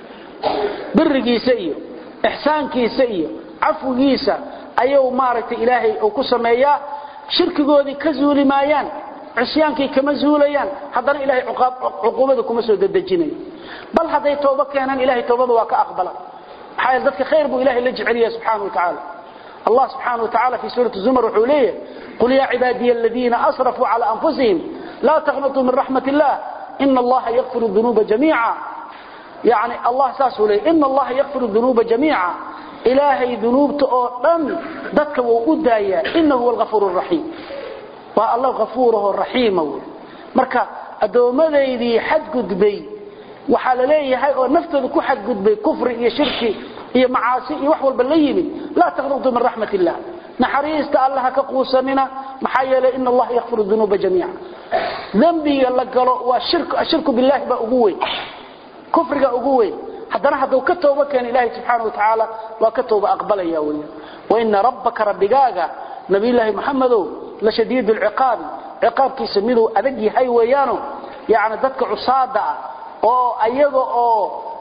birrigiisa iyo ihsaankiisa iyo afwigiisa ayuu maartay ilaahay oo ku sameeyaa shirkigoodii ka zuulimayaan cisyaankii kama zuulayaan hadana ilaahay uqubada kuma soo dadajinayo bal haday tooba keenan ilaahay toobada waa ka aqbala xayl dadka khayr buu ilaahay la jeceliyaa subhanahu wa ta'ala الله سبحانه وتعالى في سورة الزمر وحوليه قل يا عبادي الذين أسرفوا على أنفسهم لا تغنطوا من رحمة الله إن الله يغفر الذنوب جميعا يعني الله ساسه ليه إن الله يغفر الذنوب جميعا إلهي ذنوب تؤمن ذاتك وقودايا إنه هو الغفور الرحيم والله غفوره الرحيم مركا أدومدي حد قدبي وحال ليه هاي ونفتذ كو حد قدبي كفر إيا شركي هي معاصي وحول بالليل لا تغضوا من رحمة الله نحريست الله كقوسننا محايا إن الله يغفر الذنوب جميعا ذنبي يلا قالوا والشرك الشرك بالله بأقوي كفر بأقوي حتى نحن كتوبة كان إلهي سبحانه وتعالى وكتوبة أقبل يا ولي وإن ربك ربكاغا نبي الله محمد لشديد العقاب عقاب كيسميده أدقي هاي ويانو يعني ذاتك عصادة أو أيضا أو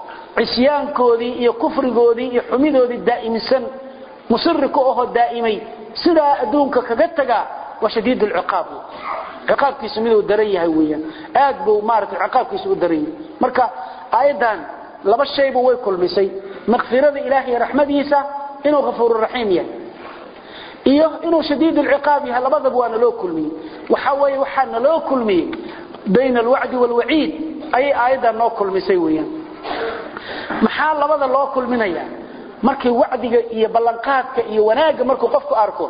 عسيانكودي iyo kufrigoodii iyo xumidoodii daa'imsan musirriko oo daa'imay sida adduunka kaga taga wa shadiid al-iqaab iqaabkiisu miduu daran yahay weeyaan aad buu maartay iqaabkiisu u daran marka aayadan laba shay buu way kulmisay maghfirada ilaahi rahmadiisa inuu ghafuurur rahiim yahay iyo inuu shadiid al-iqaab yahay labadaba waa loo kulmiyay waxa way waxana loo kulmiyay bayna al-wa'd wal-wa'iid ay aayadan noo kulmisay weeyaan maxaa labada loo kulminaya markii wacdiga iyo ballanqaadka iyo wanaaga markuu qofku arko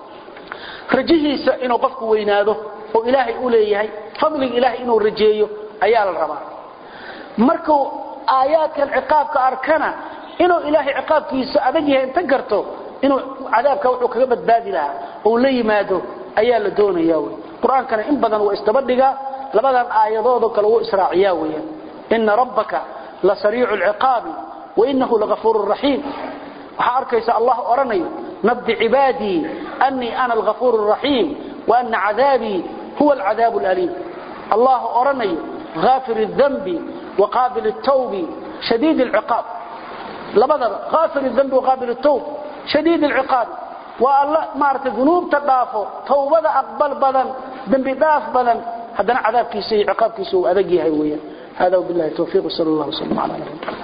rajihiisa inuu qofku weynaado oo ilaahay u leeyahay fadliga ilaahay inuu rajeeyo ayaa la rabaa markuu aayaadkan ciqaabka arkana inuu ilaahay ciqaabkiisa adag yahay inta garto inuu cadaabka wuxuu kaga badbaadi lahaa oo la yimaado ayaa la doonayaa quraankana in badan waa istabadhiga labadan aayadood kale uu israaciyaa weeyaan in rabbaka la sariicul ciqaab wa innahu laghafurur rahiim waxa arkaysa allah oranayo nabdi ibadi anni ana al-ghafurur rahiim wa anna 'adabi huwa al-'adab al-alim allah oranayo غافر الذنب وقابل التوب شديد العقاب لبدا غافر الذنب وقابل التوب شديد العقاب والله مارت ذنوب تضافو توبه اقبل بدن ذنب ضاف بدن هذا عذاب كيسي عقاب كيسو ادغي هي ويا هذا وبالله التوفيق صلى الله عليه وسلم على نبينا